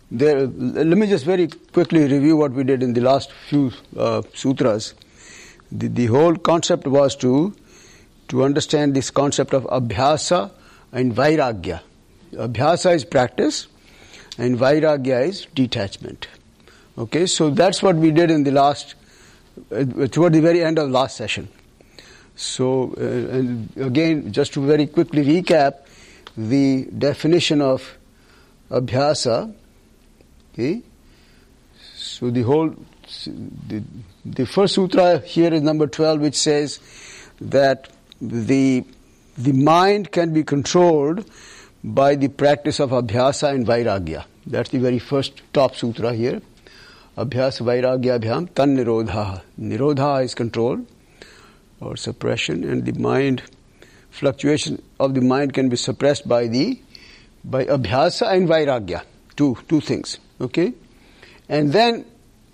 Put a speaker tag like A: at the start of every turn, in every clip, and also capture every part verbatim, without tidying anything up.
A: there, let me just very quickly review what we did in the last few uh, sutras. The, the whole concept was to to understand this concept of abhyasa and vairagya. Abhyasa is practice and vairagya is detachment. Okay, so that's what we did in the last, uh, toward the very end of last session. So, uh, and again, just to very quickly recap the definition of abhyasa. Okay, so the whole, the, the first sutra here is number twelve, which says that the the mind can be controlled by the practice of abhyasa and vairagya. That's the very first top sutra here. Abhyasa vairagya abhyam tan nirodha. Nirodha is control or suppression, and the mind, fluctuation of the mind can be suppressed by the by abhyasa and vairagya. Two two things. Okay? And then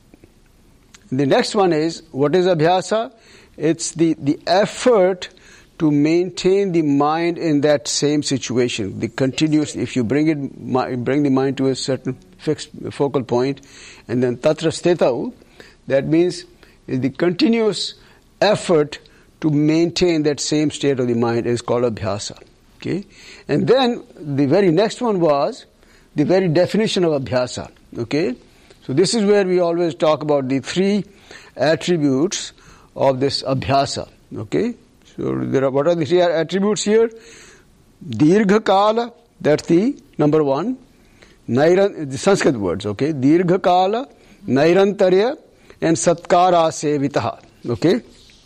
A: the next one is, what is abhyasa? It's the, the effort to maintain the mind in that same situation. The continuous, if you bring it, bring the mind to a certain fixed focal point, and then tatra sthetau, that means the continuous effort to maintain that same state of the mind is called abhyasa. Okay? And then the very next one was the very definition of abhyasa. Okay? So this is where we always talk about the three attributes of this abhyasa. Okay? So there are, what are the three attributes here? Dirgha kala, that's the number one. Nairan, the Sanskrit words, okay? Dirgha kala, nairantarya, and satkara sevitaha. Okay?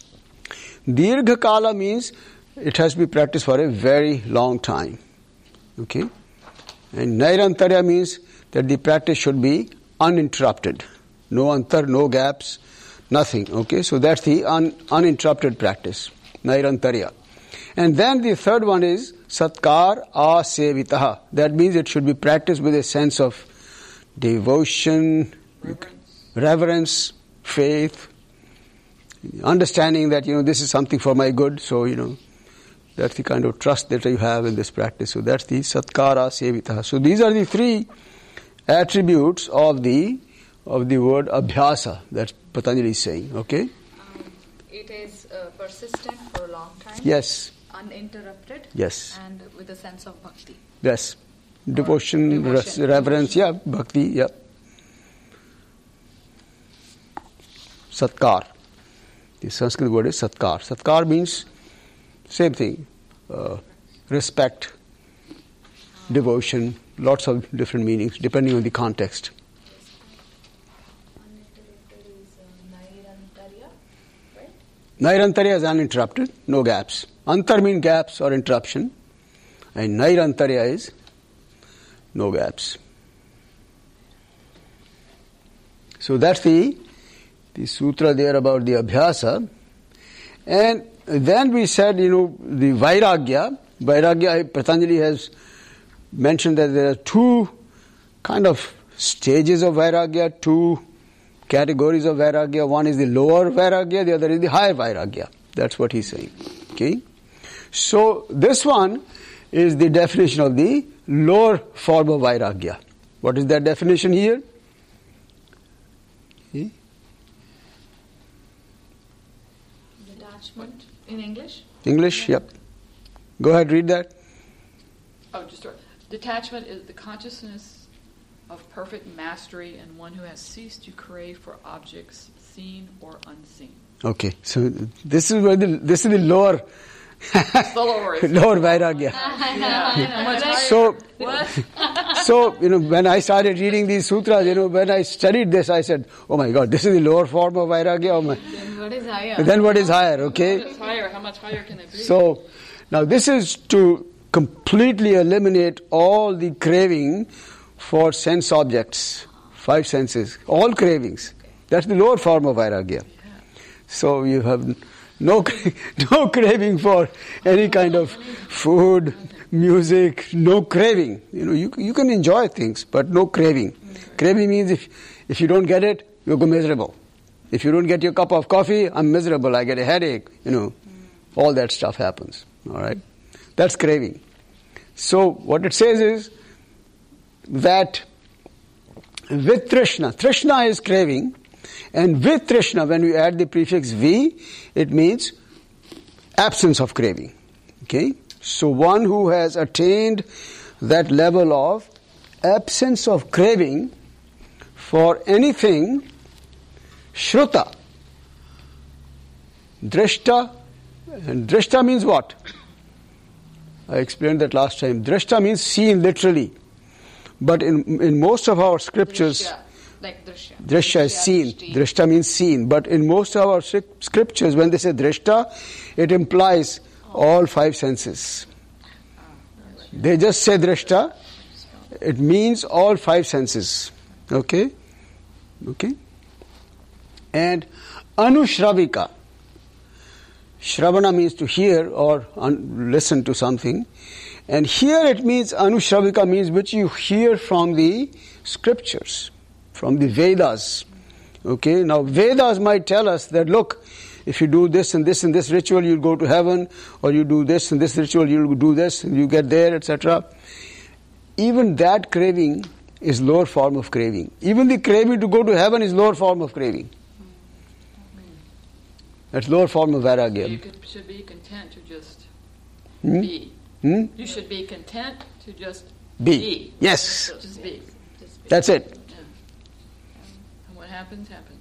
A: Dirgha kala means it has to be practiced for a very long time. Okay? And nairantarya means that the practice should be uninterrupted. No antar, no gaps, nothing. Okay? So that's the un, uninterrupted practice. Nairantarya. And then the third one is satkar asevitaha. That means it should be practiced with a sense of devotion, reverence, reverence faith, understanding that, you know, this is something for my good, so, you know, that's the kind of trust that you have in this practice. So that's the satkara sevitaha. So these are the three attributes of the of the word abhyasa that Patanjali is saying. Okay?
B: Um, it is uh, persistent for a long time.
A: Yes.
B: Uninterrupted.
A: Yes.
B: And with a sense of bhakti.
A: Yes. Devotion, devotion res- reverence, devotion. yeah, bhakti, yeah. Satkar. The Sanskrit word is satkar. Satkar means same thing. Uh, respect, devotion, lots of different meanings depending on the context.
B: Uninterrupted is uh, nairantarya, right?
A: Nairantarya is uninterrupted, no gaps. Antar means gaps or interruption. And nairantarya is no gaps. So that's the, the sutra there about the abhyasa. And then we said, you know, the vairagya. Vairagya, Patanjali has mentioned that there are two kind of stages of vairagya, two categories of vairagya. One is the lower vairagya, the other is the higher vairagya. That's what he's saying. Okay? So this one is the definition of the lower form of vairagya. What is that definition here? Okay.
B: Detachment in English?
A: English, yep. Go ahead, read that.
C: Oh, just start. Detachment is the consciousness of perfect mastery and one who has ceased to crave for objects seen or unseen.
A: Okay, so this is where the this is the lower
C: lower,
A: lower vairagya.
C: Yeah.
A: So,
C: what?
A: so you know, when I started reading these sutras, you know, when I studied this, I said, "Oh my God, this is the lower form of vairagya." Oh my.
B: Then what is higher?
A: Then what is higher? Okay.
C: It's higher. How much higher can it be?
A: So now this is to completely eliminate all the craving for sense objects, five senses, all cravings. That's the lower form of vairagya. So you have no no craving for any kind of food, music, no craving. You know, you you can enjoy things, but no craving. Mm-hmm. Craving means if if you don't get it, you go miserable. If you don't get your cup of coffee, I'm miserable. I get a headache. You know, mm-hmm. all that stuff happens. All right, that's craving. So what it says is that with Trishna. Trishna is craving, and with Trishna, when we add the prefix V, it means absence of craving. Okay? So one who has attained that level of absence of craving for anything, Shruta, Drishta, and Drishta means what? I explained that last time. Drishta means seen literally. But in in most of our scriptures,
B: Drishya, like Drishya.
A: Drishya is seen. Drishta means seen. But in most of our scriptures, when they say Drishta, it implies all five senses. They just say Drishta. It means all five senses. Okay? Okay? And Anushravika. Shravana means to hear or un- listen to something. And here it means, Anushravika means which you hear from the scriptures, from the Vedas. Okay, now Vedas might tell us that, look, if you do this and this and this ritual, you'll go to heaven, or you do this and this ritual, you'll do this, and you get there, et cetera. Even that craving is lower form of craving. Even the craving to go to heaven is lower form of craving. That's lower form of vairagya.
C: You could, should be content to just
A: Hmm?
C: be.
A: Hmm?
C: You should be content to just
A: Be.
C: be.
A: Yes.
C: Just be.
B: Just be-
A: That's it.
C: Yeah. And what happens, happens.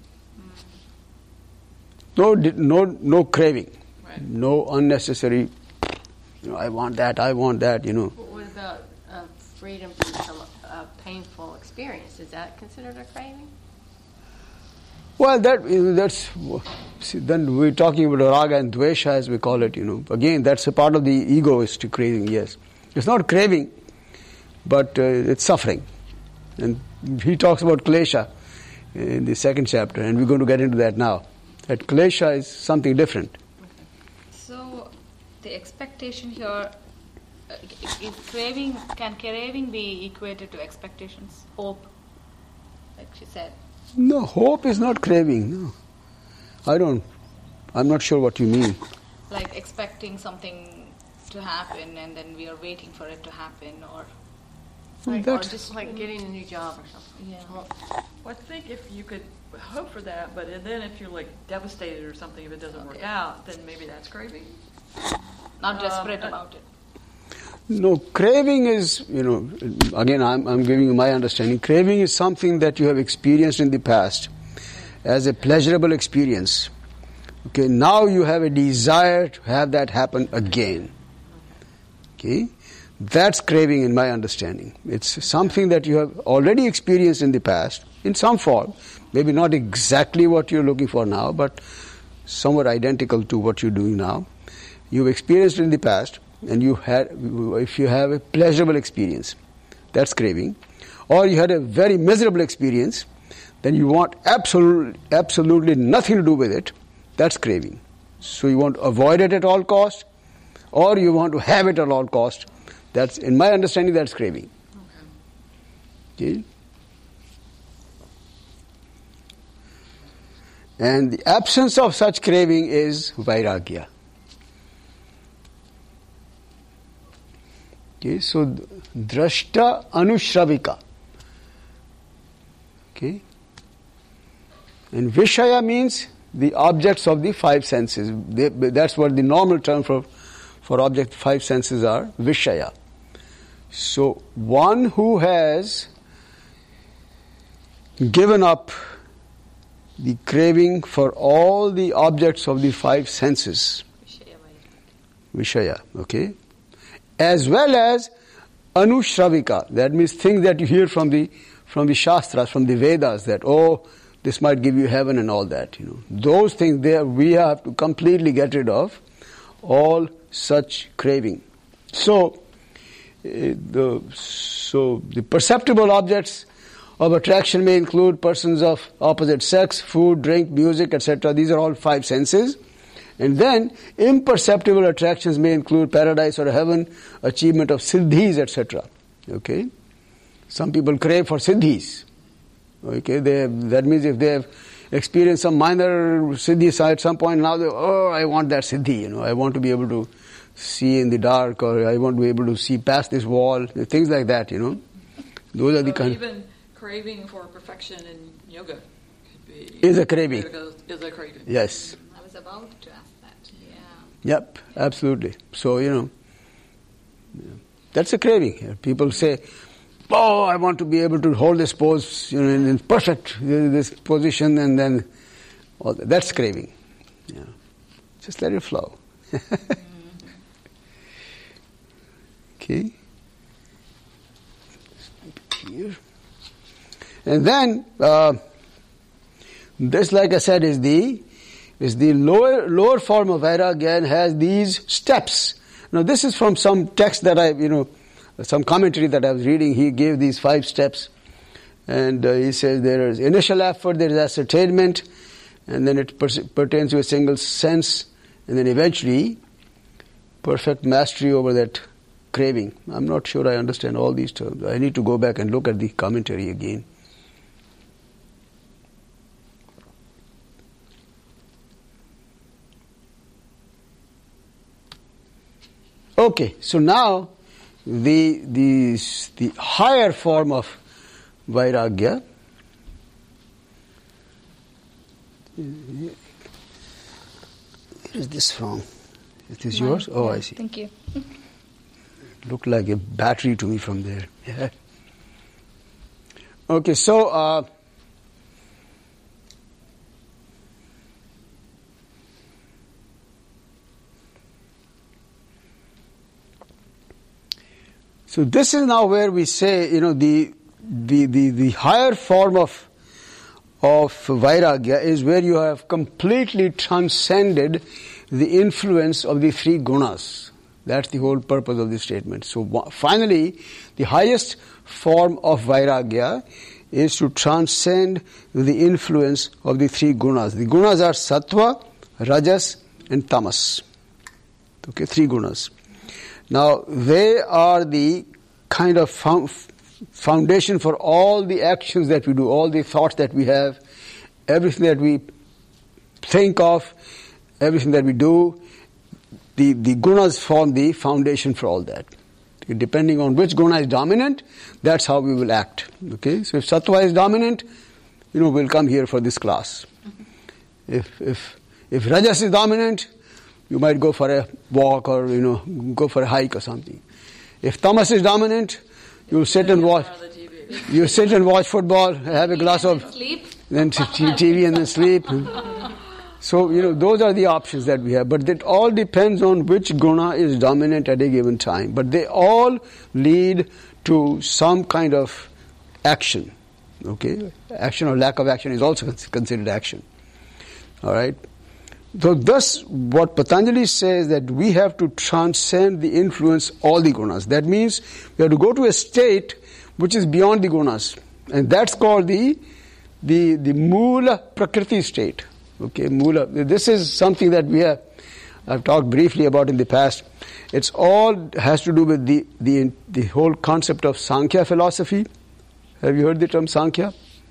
A: No, di- no, no craving.
C: Right.
A: No unnecessary, you know, I want that, I want that, you know.
D: But what about uh, freedom from some uh, painful experience? Is that considered a craving?
A: Well, that that's see, then we're talking about raga and dvesha, as we call it. You know, again, that's a part of the egoistic craving. Yes, it's not craving, but uh, it's suffering, and he talks about klesha in the second chapter, and we're going to get into that now. That klesha is something different.
B: So, the expectation here, uh, is craving, can craving be equated to expectations? Hope, like she said.
A: No, hope is not craving. No, I don't. I'm not sure what you mean.
B: Like expecting something to happen and then we are waiting for it to happen, or
A: Well,
D: Like, or
A: that's-
D: just like getting a new job or something.
B: Yeah.
D: Well,
C: Well, I think if you could hope for that, but then if you're like devastated or something, if it doesn't work out, then maybe that's craving.
B: not
C: Um,
B: desperate
C: uh,
B: about it.
A: No, craving is, you know, again, I'm, I'm giving you my understanding. Craving is something that you have experienced in the past as a pleasurable experience. Okay, now you have a desire to have that happen again. Okay, that's craving in my understanding. It's something that you have already experienced in the past in some form. Maybe not exactly what you're looking for now, but somewhat identical to what you're doing now. You've experienced it in the past, and you had, if you have a pleasurable experience, that's craving. Or you had a very miserable experience, then you want absolutely, absolutely nothing to do with it, that's craving. So you want to avoid it at all cost, or you want to have it at all cost. That's, in my understanding, that's craving. Okay? And the absence of such craving is vairagya. Okay, so drashta anushravika. Okay, and vishaya means the objects of the five senses. They, that's what the normal term for for object five senses are, vishaya. So one who has given up the craving for all the objects of the five senses, vishaya, okay, as well as anushravika, that means things that you hear from the from the shastras, from the Vedas, that oh, this might give you heaven and all that, you know. Those things there we have to completely get rid of all such craving. So uh, the so the perceptible objects of attraction may include persons of opposite sex, food, drink, music, et cetera. These are all five senses. And then imperceptible attractions may include paradise or heaven, achievement of siddhis, et cetera. Okay, some people crave for siddhis. Okay, they have, that means if they have experienced some minor siddhis at some point, now they oh, I want that siddhi. You know, I want to be able to see in the dark, or I want to be able to see past this wall. Things like that. You know, those are the
C: So
A: kind.
C: even craving for perfection in yoga could be
A: Is a craving.
C: Is a craving.
A: Yes.
B: I was about to ask that. Yeah.
A: Yep, absolutely. So, you know, that's a craving. People say, oh, I want to be able to hold this pose, you know, in, in perfect this position, and then all that. That's craving. Yeah. Just let it flow. Okay. Here. And then uh, this, like I said, is the is the lower lower form of vairagya and has these steps. Now, this is from some text that I, you know, some commentary that I was reading. He gave these five steps, and uh, he says there is initial effort, there is ascertainment, and then it per- pertains to a single sense, and then eventually perfect mastery over that craving. I'm not sure I understand all these terms. I need to go back and look at the commentary again. Okay, so now the the the higher form of vairagya. Where is this from? It is yours? Oh, I see.
B: Thank you.
A: Looked like a battery to me from there. Yeah. Okay, so uh, so this is now where we say, you know, the the the, the higher form of of vairagya is where you have completely transcended the influence of the three gunas. That's the whole purpose of this statement. So finally, the highest form of vairagya is to transcend the influence of the three gunas. The gunas are sattva, rajas, and tamas. Okay, three gunas. Now, they are the kind of foundation for all the actions that we do, all the thoughts that we have, everything that we think of, everything that we do. The, the gunas form the foundation for all that. Depending on which guna is dominant, that's how we will act. Okay, so if sattva is dominant, you know, we'll come here for this class. If if if rajas is dominant, you might go for a walk or, you know, go for a hike or something. If tamas is dominant, you'll sit and watch. You sit and watch football, have a glass of
B: sleep,
A: then T V and then sleep. So, you know, those are the options that we have. But it all depends on which guna is dominant at a given time. But they all lead to some kind of action. Okay? Action or lack of action is also considered action. All right? So thus, what Patanjali says that we have to transcend the influence of all the gunas. That means we have to go to a state which is beyond the gunas. And that's called the, the, the Mula Prakriti state. Okay, Mula. This is something that we have, I've talked briefly about in the past. It's all has to do with the, the, the whole concept of Sankhya philosophy. Have you heard the term Sankhya?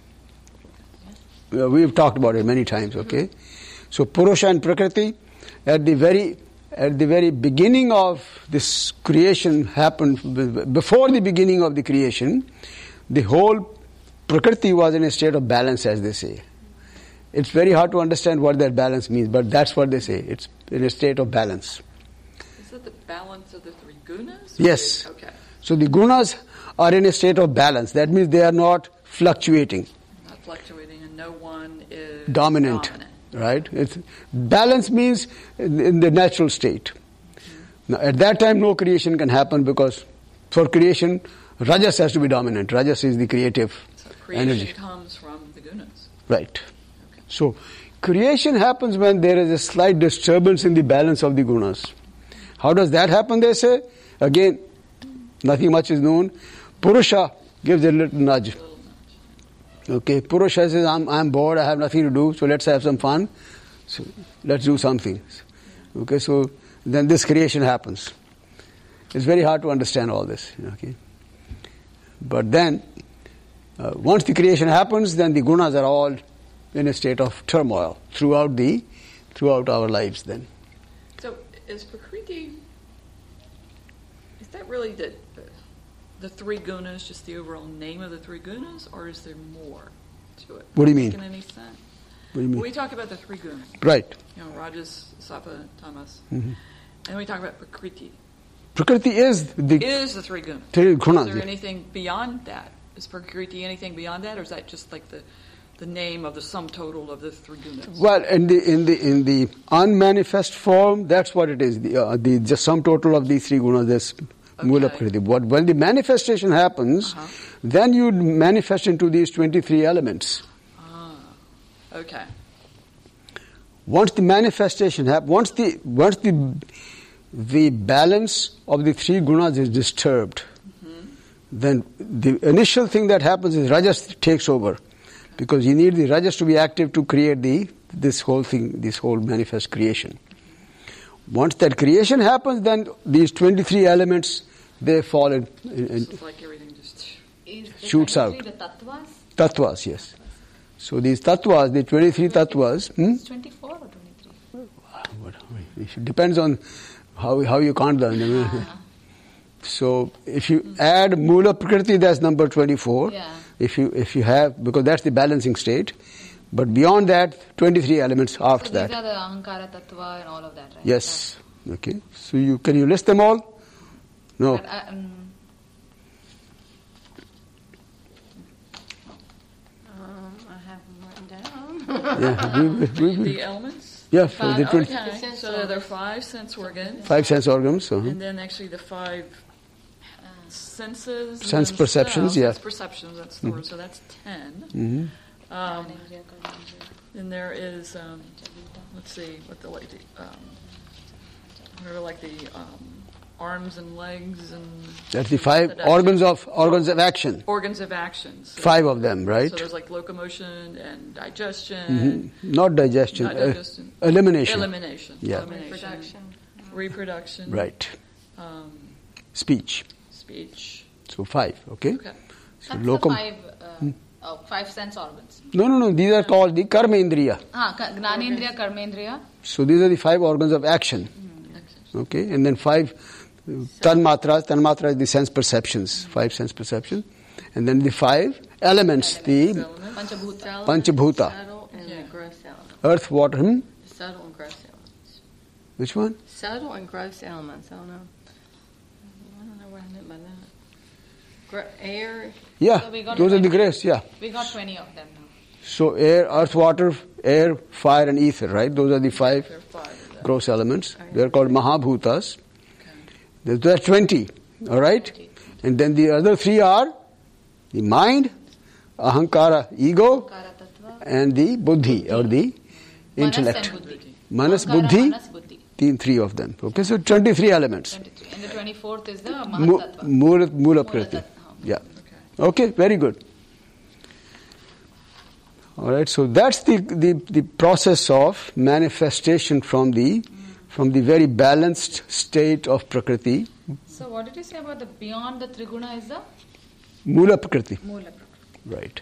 A: Yes. We've talked about it many times, okay? So Purusha and Prakriti, at the very at the very beginning of this creation happened, before the beginning of the creation, the whole Prakriti was in a state of balance, as they say. It's very hard to understand what that balance means, but that's what they say. It's in a state of balance.
C: Is that the balance of the three gunas?
A: Yes.
C: Okay.
A: So the gunas are in a state of balance. That means they are not fluctuating.
C: Not fluctuating, and no one is
A: dominant.
C: dominant.
A: Right? It's, balance means in the natural state. Mm-hmm. Now, at that time, no creation can happen because for creation, rajas has to be dominant. Rajas is the creative
C: so creation
A: energy.
C: Comes from the gunas.
A: Right. So, creation happens when there is a slight disturbance in the balance of the gunas. How does that happen, they say? Again, nothing much is known. Purusha gives a little nudge. Okay, Purusha says, I'm, I'm bored, I have nothing to do, so let's have some fun. So, let's do something. Okay, so then this creation happens. It's very hard to understand all this. Okay. But then, uh, once the creation happens, then the gunas are all in a state of turmoil throughout the throughout our lives then.
C: So is Prakriti, is that really the the three gunas just the overall name of the three gunas, or is there more to it?
A: What do you mean?
C: Making any sense?
A: What do you mean?
C: We talk about the three gunas.
A: Right.
C: You know, Rajas, Sattva, Tamas.
A: Mm-hmm.
C: And we talk about Prakriti.
A: Prakriti is the
C: It is the three gunas.
A: three gunas.
C: Is there anything beyond that? Is Prakriti anything beyond that, or is that just like the the name of the sum total of the three gunas?
A: Well, in the in the in the unmanifest form, that's what it is. The uh, the just sum total of these three gunas. That's Mula
C: Okay.
A: Prakriti. What when the manifestation happens,
C: Uh-huh.
A: then you manifest into these twenty-three elements.
C: Ah, okay.
A: Once the manifestation happens, once the once the the balance of the three gunas is disturbed,
C: Mm-hmm.
A: then the initial thing that happens is rajas takes over, because you need the rajas to be active to create the this whole thing, this whole manifest creation. Once that creation happens, then these twenty-three elements, they fall in, in, in
C: So it's like everything just...
B: Is the
A: Shoots out.
B: twenty-three the tattvas?
A: tattvas, yes. So these tattvas, the twenty-three tattvas, hmm?
B: It's twenty-four or twenty-three?
A: What- It depends on how how you count them.
B: Ah.
A: So if you add Mula Prakriti, that's number twenty-four.
B: Yeah.
A: If you if you have, because that's the balancing state. But beyond that, twenty-three elements after
B: So
A: that.
B: these are the Ahankara Tattva and all of that, right?
A: Yes. Okay. So you can you list them all? No.
B: But, uh, um,
D: Um, I have them written down.
A: Yeah. we- we- we-
C: The elements?
A: yeah. For the
B: Five.
A: twenty,
C: Okay,
D: sense
C: so there are
D: organs.
C: five sense organs,
A: five sense organs. uh-huh.
C: and then actually the five senses.
A: Sense
C: themselves-
A: perceptions, yeah.
C: Sense perceptions, that's the word, so that's ten.
A: Mhm.
C: Um,
B: Jnanendriya, Karmendriya,
C: then there is, um,
B: Panchabhuta.
C: let's see, what the, like, the, um, whatever, like the um, arms and legs and...
A: That's the five
C: That-
A: organs of organs of action.
C: Organs of action. So-
A: Five of them, right?
C: So there's like locomotion and digestion,
A: Mhm. Not digestion.
C: Not
A: uh,
C: digestion.
A: elimination.
C: elimination.
A: Yeah.
C: Elimination.
D: Reproduction.
C: Reproduction.
A: Right.
C: Um,
A: Speech.
C: speech.
A: So five. Okay.
C: Okay.
A: So
B: That's
A: locum.
B: the five, uh, oh, five sense organs.
A: No, no, no. These are called the karmendriya.
B: Ah, ka- Gnanendriya, Karmendriya.
A: So these are the five organs of action.
C: Excellent.
A: Okay, and then five uh, tanmatras. Tanmatra is the sense perceptions. Five sense perceptions, and then the five elements: the
C: Elements.
B: Panchabhuta.
D: Subtle,
A: Panchabhuta.
D: Subtle and
C: Yeah.
D: the gross elements.
A: earth, water. Hmm?
D: Subtle and gross elements.
A: Which one?
D: Subtle and gross elements. I don't know. I don't know what I meant by that. Gro- air.
A: Yeah,
B: So we got
A: those are the
B: twenty.
A: grace. Yeah.
B: We got twenty of them now.
A: So air, earth, water, air, fire, and ether. Right? Those are the five
C: There are five of them.
A: gross elements. They are called mahabhutas.
C: Okay.
A: There are twenty. All right,
B: twenty.
A: and then the other three are the mind, ahankara, ego,
B: Ahankara Tattva.
A: and the buddhi or the intellect.
B: Manas and Buddhi.
A: Manas,
B: Ahankara,
A: buddhi,
B: Manas, Buddhi.
A: the three of them. Okay, so twenty-three elements.
B: twenty-three. And the twenty-fourth is the
A: Mu-
B: Mahatattva.
A: Mula, Mula
B: Mula
A: Prakriti.
B: Tattva.
A: Yeah.
C: Okay.
A: Okay, very good. All right, so that's the, the, the process of manifestation from the from the very balanced state of Prakriti,
B: So what did you say about the beyond the Triguna is the
A: Mula Prakriti.
B: Mula Prakriti?
A: Right.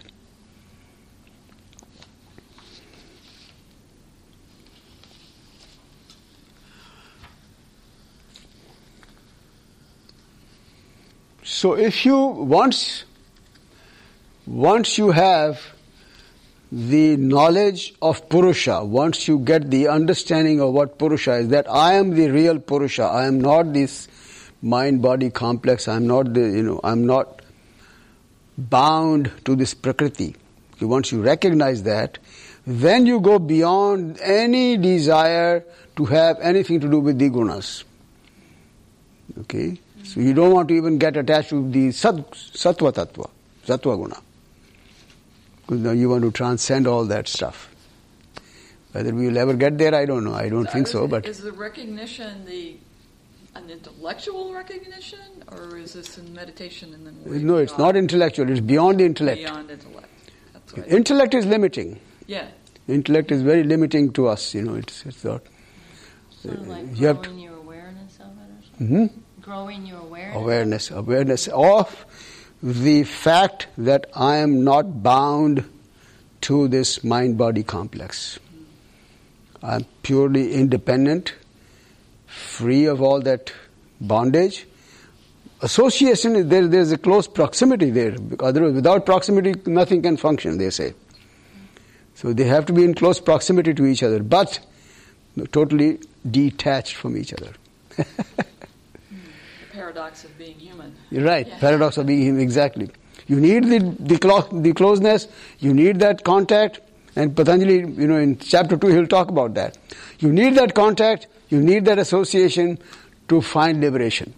A: So if you once once you have the knowledge of Purusha, once you get the understanding of what Purusha is, that I am the real Purusha, I am not this mind-body complex, I am not the, you know, I am not bound to this Prakriti. So once you recognize that, then you go beyond any desire to have anything to do with the gunas. Okay? So you don't want to even get attached to the sat, sattva tattva, sattva guna. Because now you want to transcend all that stuff. Whether we will ever get there, I don't know. I don't think so,
C: is,
A: but
C: is the recognition the an intellectual recognition, or is this in meditation and then way
A: no, it's
C: beyond-
A: not intellectual. It's beyond the intellect.
C: Beyond intellect. That's what I-
A: Intellect is limiting.
C: yeah.
A: Intellect is very limiting to us. You know, it's it's not.
D: Sort of like
A: You have
D: growing your awareness of it or something.
A: hmm
D: Growing your awareness.
A: Awareness, awareness of the fact that I am not bound to this mind-body complex. I'm purely independent, free of all that bondage. association, there, there's a close proximity there. Otherwise, without proximity, nothing can function, they say. So they have to be in close proximity to each other, but totally detached from each other.
C: The paradox of being human.
A: You're right,
C: Yeah.
A: paradox of being human, exactly. You need the the, clo- the closeness, you need that contact, and Patanjali, you know, in chapter two, he'll talk about that. You need that contact, you need that association to find liberation.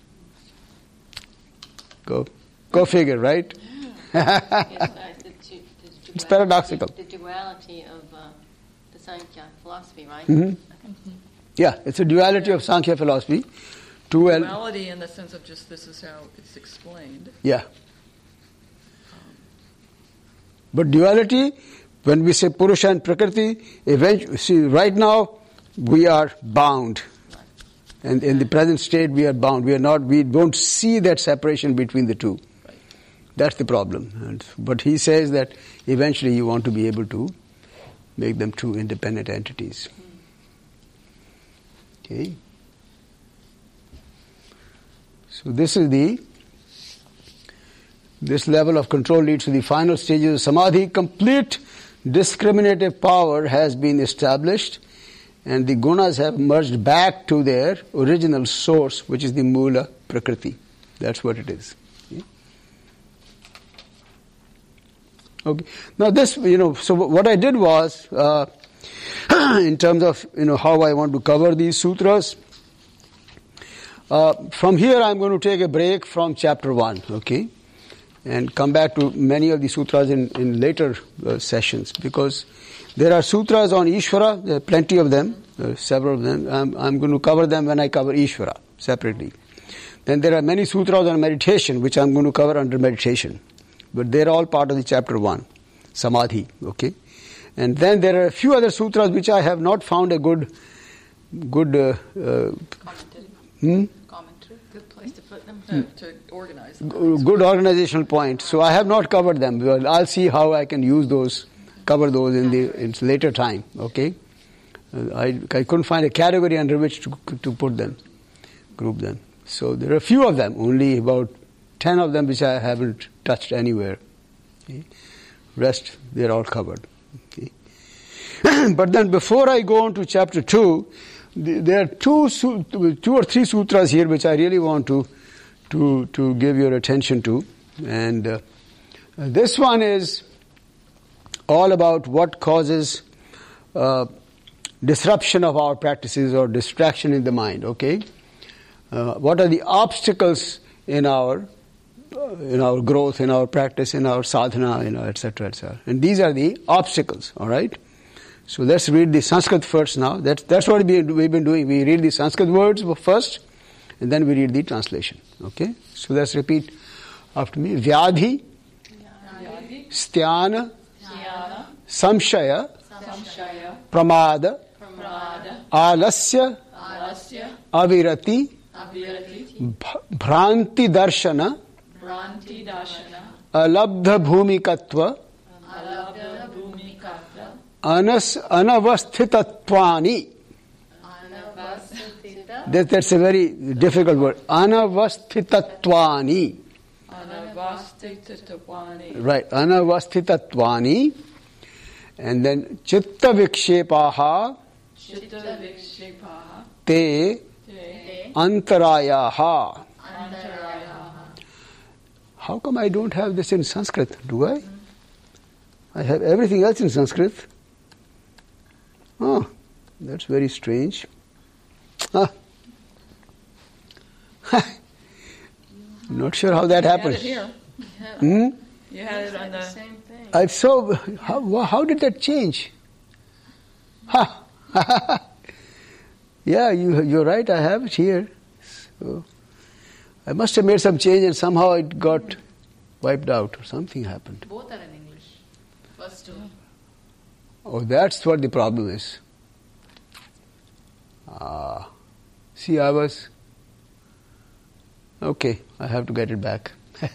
A: Go, go figure, right?
D: Yes, uh, the, du- the
A: It's
D: duality-
A: paradoxical.
D: The duality of uh, the Sankhya philosophy, right?
A: Mhm. Yeah, it's a duality of Sankhya philosophy. Two el-
C: Duality in the sense of just this is how it's explained.
A: Yeah. But duality, when we say Purusha and Prakriti, eventually, see, right now we are bound. And in the present state we are bound. We are not, we don't see that separation between the two.
C: Right.
A: That's the problem. And, but he says that eventually you want to be able to make them two independent entities. Okay. So this is the, this level of control leads to the final stages of Samadhi. Complete discriminative power has been established and the gunas have merged back to their original source, which is the Mula Prakriti. That's what it is. Okay. Okay. Now this, you know, so what I did was, uh, in terms of, you know, how I want to cover these sutras, uh, from here I'm going to take a break from chapter one, okay, and come back to many of the sutras in, in later uh, sessions, because there are sutras on Ishvara, there are plenty of them, uh, several of them. I'm, I'm going to cover them when I cover Ishvara separately. Then there are many sutras on meditation, which I'm going to cover under meditation. But they're all part of the chapter one, Samadhi, okay? And then there are a few other sutras which I have not found a good, good, uh, uh,
C: Commentary.
A: hmm?
C: Commentary.
D: Good place to put them.
C: To, to organize them.
A: G- good organizational point. So I have not covered them. Well, I'll see how I can use those, cover those in the in later time, okay? Uh, I, I couldn't find a category under which to, to put them, group them. So there are a few of them, only about ten of them which I haven't touched anywhere. Okay? Rest, they're all covered. Okay? But then before I go on to chapter two, the, there are two, su- two or three sutras here which I really want to, to, to give your attention to. And uh, this one is all about what causes uh, disruption of our practices or distraction in the mind, okay? Uh, what are the obstacles in our uh, in our growth, in our practice, in our sadhana, you know, et cetera, et cetera. And these are the obstacles, all right? So let's read the Sanskrit first now. That's, that's what we, we've been doing. We read the Sanskrit words first, and then we read the translation, okay? So let's repeat after me. Vyadhi,
C: Vyadhi,
A: Sthana,
C: Dhyana,
A: Samshaya,
C: Samshaya,
A: Pramada,
C: Pramada,
A: Alasya,
C: Alasya,
A: Avirati,
C: Avirati,
A: Bh- Bhranti Darshana,
C: Bhranti Dashana,
A: Alabdha Bhumikatva,
C: Alabdha Bhumikatra,
A: Anas Anavasthitattvani. That, that's a very difficult word. Anavasthitattvani.
C: Anavasthitattvani,
A: Right. Anavasthitattvani. And then Chitta Vikshepaha
C: Chitta Vikshepaha,
A: Te
C: Te,
A: Antarayaha.
C: Antarayaha.
A: How come I don't have this in Sanskrit? Do I? I have everything else in Sanskrit. Oh, that's very strange. Ah. Not sure how that
C: You had
A: happens.
C: it here.
A: Hmm?
C: You had it on the.
D: Same thing.
A: I saw. How, how did that change? Ha! Yeah, you, you're right. I have it here. So I must have made some change, and somehow it got wiped out, or something happened.
B: Both are in English. First two.
A: Oh, that's what the problem is. Ah, see, I was okay. I have to get it back.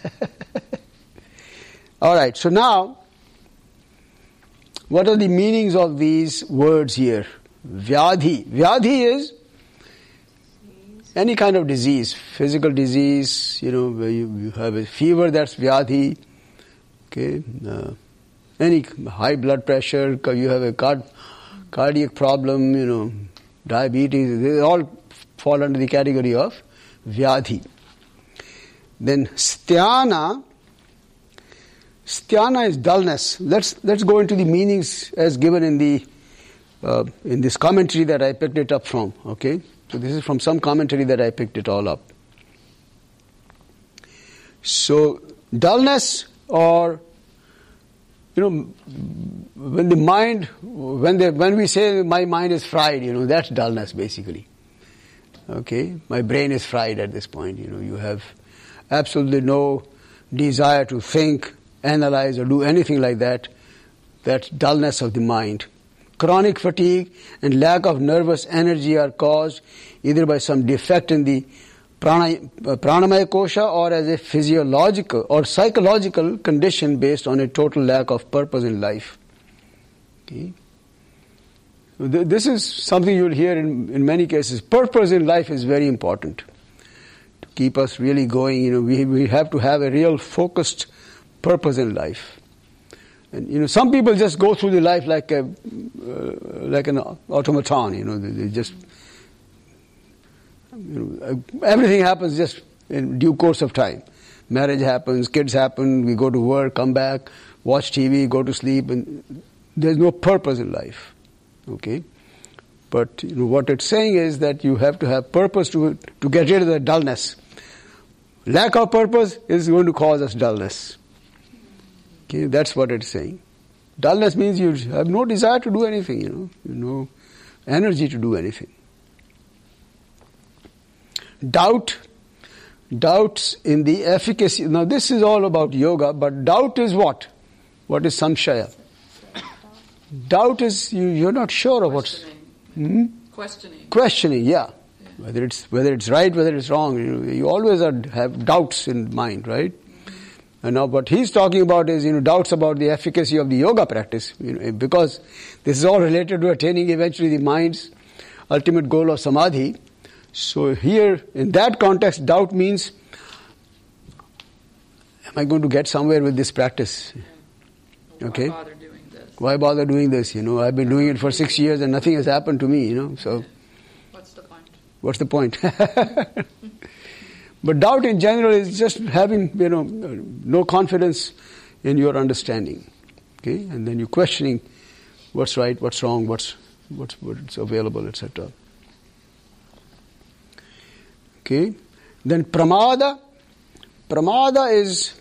A: All right. So now, what are the meanings of these words here? Vyadhi. Vyadhi is Any kind of disease, physical disease, you know, where you, you have a fever, that's vyadhi. Okay, uh, any high blood pressure, you have a card, cardiac problem, you know, diabetes, they all fall under the category of vyadhi. Then sthana, sthana is dullness. Let's let's go into the meanings as given in the uh, in this commentary that I picked it up from. Okay, so this is from some commentary that I picked it all up. So dullness, or you know, when the mind, when they, when we say my mind is fried, you know, that's dullness basically. Okay, my brain is fried at this point. You know, you have absolutely no desire to think, analyze, or do anything like that. That's dullness of the mind. Chronic fatigue and lack of nervous energy are caused either by some defect in the prana, uh, pranamaya kosha, or as a physiological or psychological condition based on a total lack of purpose in life. Okay. This is something you'll hear in, in many cases. Purpose in life is very important to keep us really going. You know, we we have to have a real focused purpose in life. And you know, some people just go through the life like a uh, like an automaton. You know, they, they just you know, everything happens just in due course of time. Marriage happens, kids happen, we go to work, come back, watch T V, go to sleep, and there's no purpose in life. Okay, but you know, what it's saying is that you have to have purpose to to get rid of the dullness. Lack of purpose is going to cause us dullness. Okay, that's what it's saying. Dullness means you have no desire to do anything. You know, no energy to do anything. Doubt, doubts in the efficacy. Now, this is all about yoga, but doubt is what? What is samshaya? Doubt is you, you're not sure of what's hmm?
C: questioning.
A: Questioning, yeah.
C: yeah.
A: Whether it's whether it's right, whether it's wrong. You know, you always are, have doubts in mind, right? Mm-hmm. And now, what he's talking about is you know doubts about the efficacy of the yoga practice. You know, because this is all related to attaining eventually the mind's ultimate goal of samadhi. So here, in that context, doubt means, am I going to get somewhere with this practice?
C: Yeah.
A: Okay.
C: Why bother doing this?
A: Why bother doing this? You know, I've been doing it for six years and nothing has happened to me. You know, so
C: what's the point?
A: What's the point? But doubt in general is just having you know no confidence in your understanding. Okay, and then you're questioning what's right, what's wrong, what's what's what's available, et cetera. Okay, then pramada. Pramada is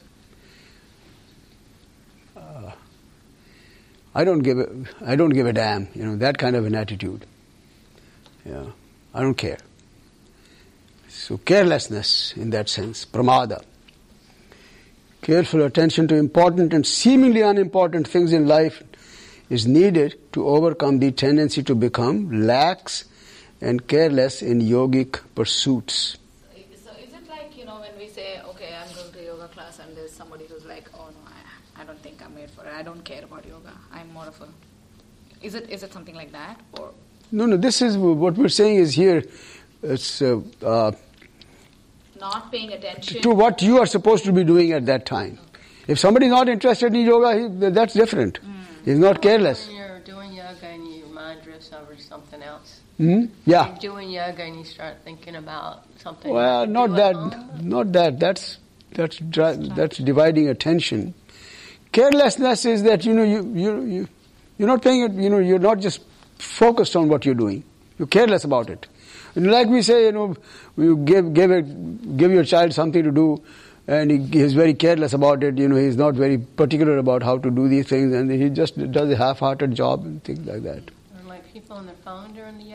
A: uh, I don't give a I don't give a damn. You know that kind of an attitude. Yeah, I don't care. So carelessness in that sense, pramada. Careful attention to important and seemingly unimportant things in life is needed to overcome the tendency to become lax and careless in yogic pursuits.
B: So is it like, you know, when we say, okay, I'm going to yoga class and there's somebody who's like, oh no, I, I don't think I'm made for it. I don't care about yoga. I'm more of a... Is it is it something like that? Or
A: No, no, this is what we're saying is here, it's uh, uh,
B: not paying attention
A: to what you are supposed to be doing at that time. If somebody's not interested in yoga, he, that's different. Mm. He's not careless.
D: When you're doing yoga and your mind drifts over to something else.
A: Mm-hmm. Yeah.
D: You're doing yoga and you start thinking about something.
A: Well,
D: you
A: not
D: do
A: that.
D: at home.
A: Not that. That's that's dri- that's dividing attention. Carelessness is that you know you you you you're not paying it. You know you're not just focused on what you're doing. You're careless about it. And like we say, you know, you give give it give your child something to do, and he is very careless about it. You know, he's not very particular about how to do these things, and he just does a half-hearted job and things like that.
D: Or like people on their phone during the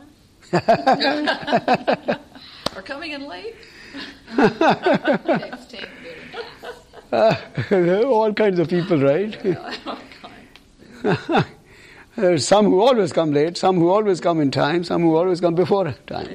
D: yoga class.
C: Or coming in late.
B: texting.
A: Uh, all kinds of people, right?
C: Yeah, all kinds.
A: There's some who always come late, some who always come in time, some who always come before time.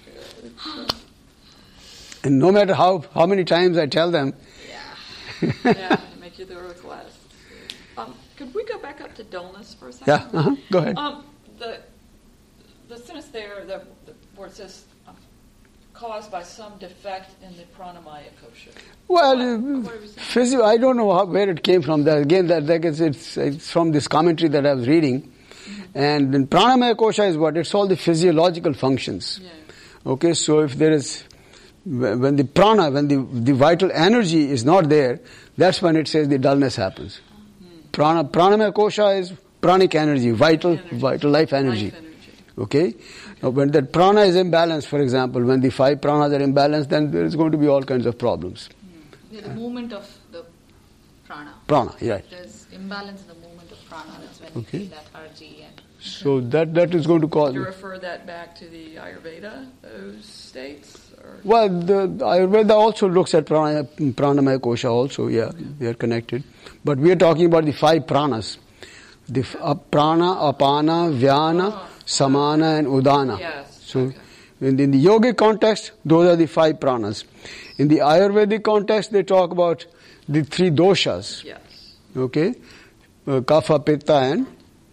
A: And no matter how, how many times I tell them...
C: Yeah, yeah, make you the request. Um, could we go back up to dullness for a second?
A: Yeah, uh-huh. Go ahead.
C: Um, the the sentence there, the, the where it says, uh, caused by some defect in the pranamaya kosha.
A: Well,
C: What- what are we saying?
A: physio, I don't know how, where it came from. That again, that, that is, it's, it's from this commentary that I was reading.
C: Mm-hmm.
A: And then pranamaya kosha is what? It's all the physiological functions.
C: Yeah.
A: Okay, so if there is, when the prana, when the, the vital energy is not there, that's when it says the dullness happens.
C: Mm.
A: Prana, pranamaya kosha is pranic energy, vital,
C: Energy.
A: vital life energy.
C: Life energy.
A: Okay? Now, when that prana is imbalanced, for example, when the five pranas are imbalanced, then there is going to be all kinds of problems.
B: Yeah, the movement of the prana.
A: Prana, right.
B: There's imbalance in the movement of prana. That's when
A: Okay.
B: you feel lethargy and
A: So that, that is going to cause...
C: Do you refer that back to the Ayurveda, those states? Or?
A: Well, the Ayurveda also looks at prana, pranamaya kosha also, yeah, they are connected. But we are talking about the five pranas. The f- uh, prana, apana, vyana,
C: Oh.
A: samana and udana.
C: Yes,
A: So
C: okay.
A: in, in the yogic context, those are the five pranas. In the Ayurvedic context, they talk about the three doshas.
C: Yes.
A: Okay? Uh, kapha, pitta and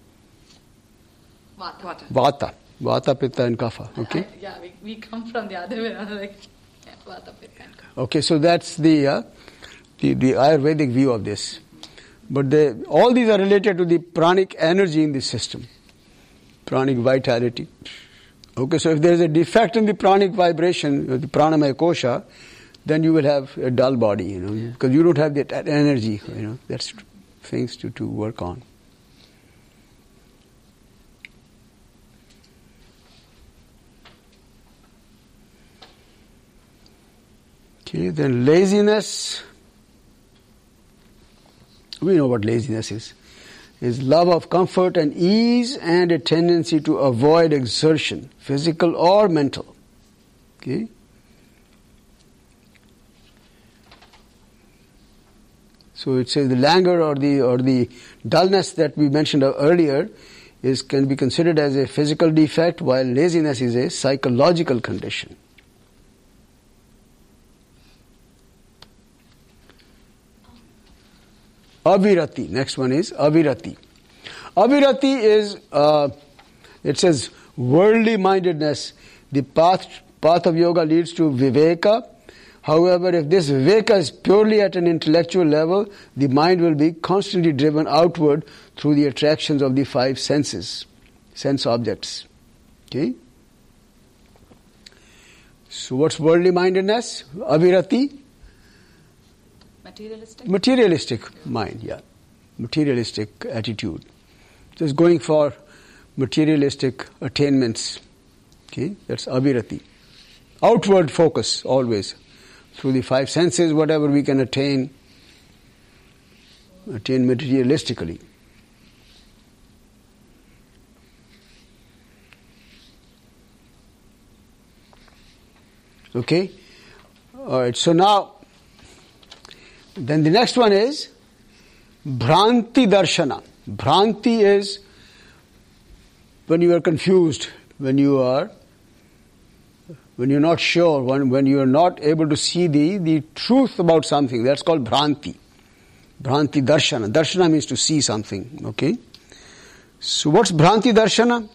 B: vata.
C: Vata.
A: vata. Vata, pitta and kapha. Okay?
B: I- yeah, we, we come from the other way around, like yeah, vata, pitta, and kapha.
A: Okay, so that's the, uh, the the Ayurvedic view of this. But they, all these are related to the pranic energy in the system, pranic vitality. Okay, so if there is a defect in the pranic vibration, uh, the pranamaya kosha, then you will have a dull body, you know, because you don't have that that energy, you know. That's things to, to work on. Okay, then laziness. We know what laziness is. Is love of comfort and ease and a tendency to avoid exertion, physical or mental. Okay? So it says the languor or the or the dullness that we mentioned earlier is can be considered as a physical defect, while laziness is a psychological condition. Avirati. Next one is avirati. Avirati is, uh, it says, worldly mindedness. The path, path of yoga leads to viveka. However, if this viveka is purely at an intellectual level, the mind will be constantly driven outward through the attractions of the five senses, sense objects. Okay? So what's worldly mindedness? Avirati?
B: Materialistic?
A: Materialistic mind, yeah. Materialistic attitude. Just going for materialistic attainments. Okay, that's avirati. Outward focus always. Through the five senses, whatever we can attain, attain materialistically. Okay? Alright, so now then the next one is Bhranti Darshana. Bhranti is when you are confused, when you are when you're not sure, when, when you are not able to see the, the truth about something. That's called Bhranti. Bhranti Darshana. Darshana means to see something. Okay? So what's Bhranti Darshana?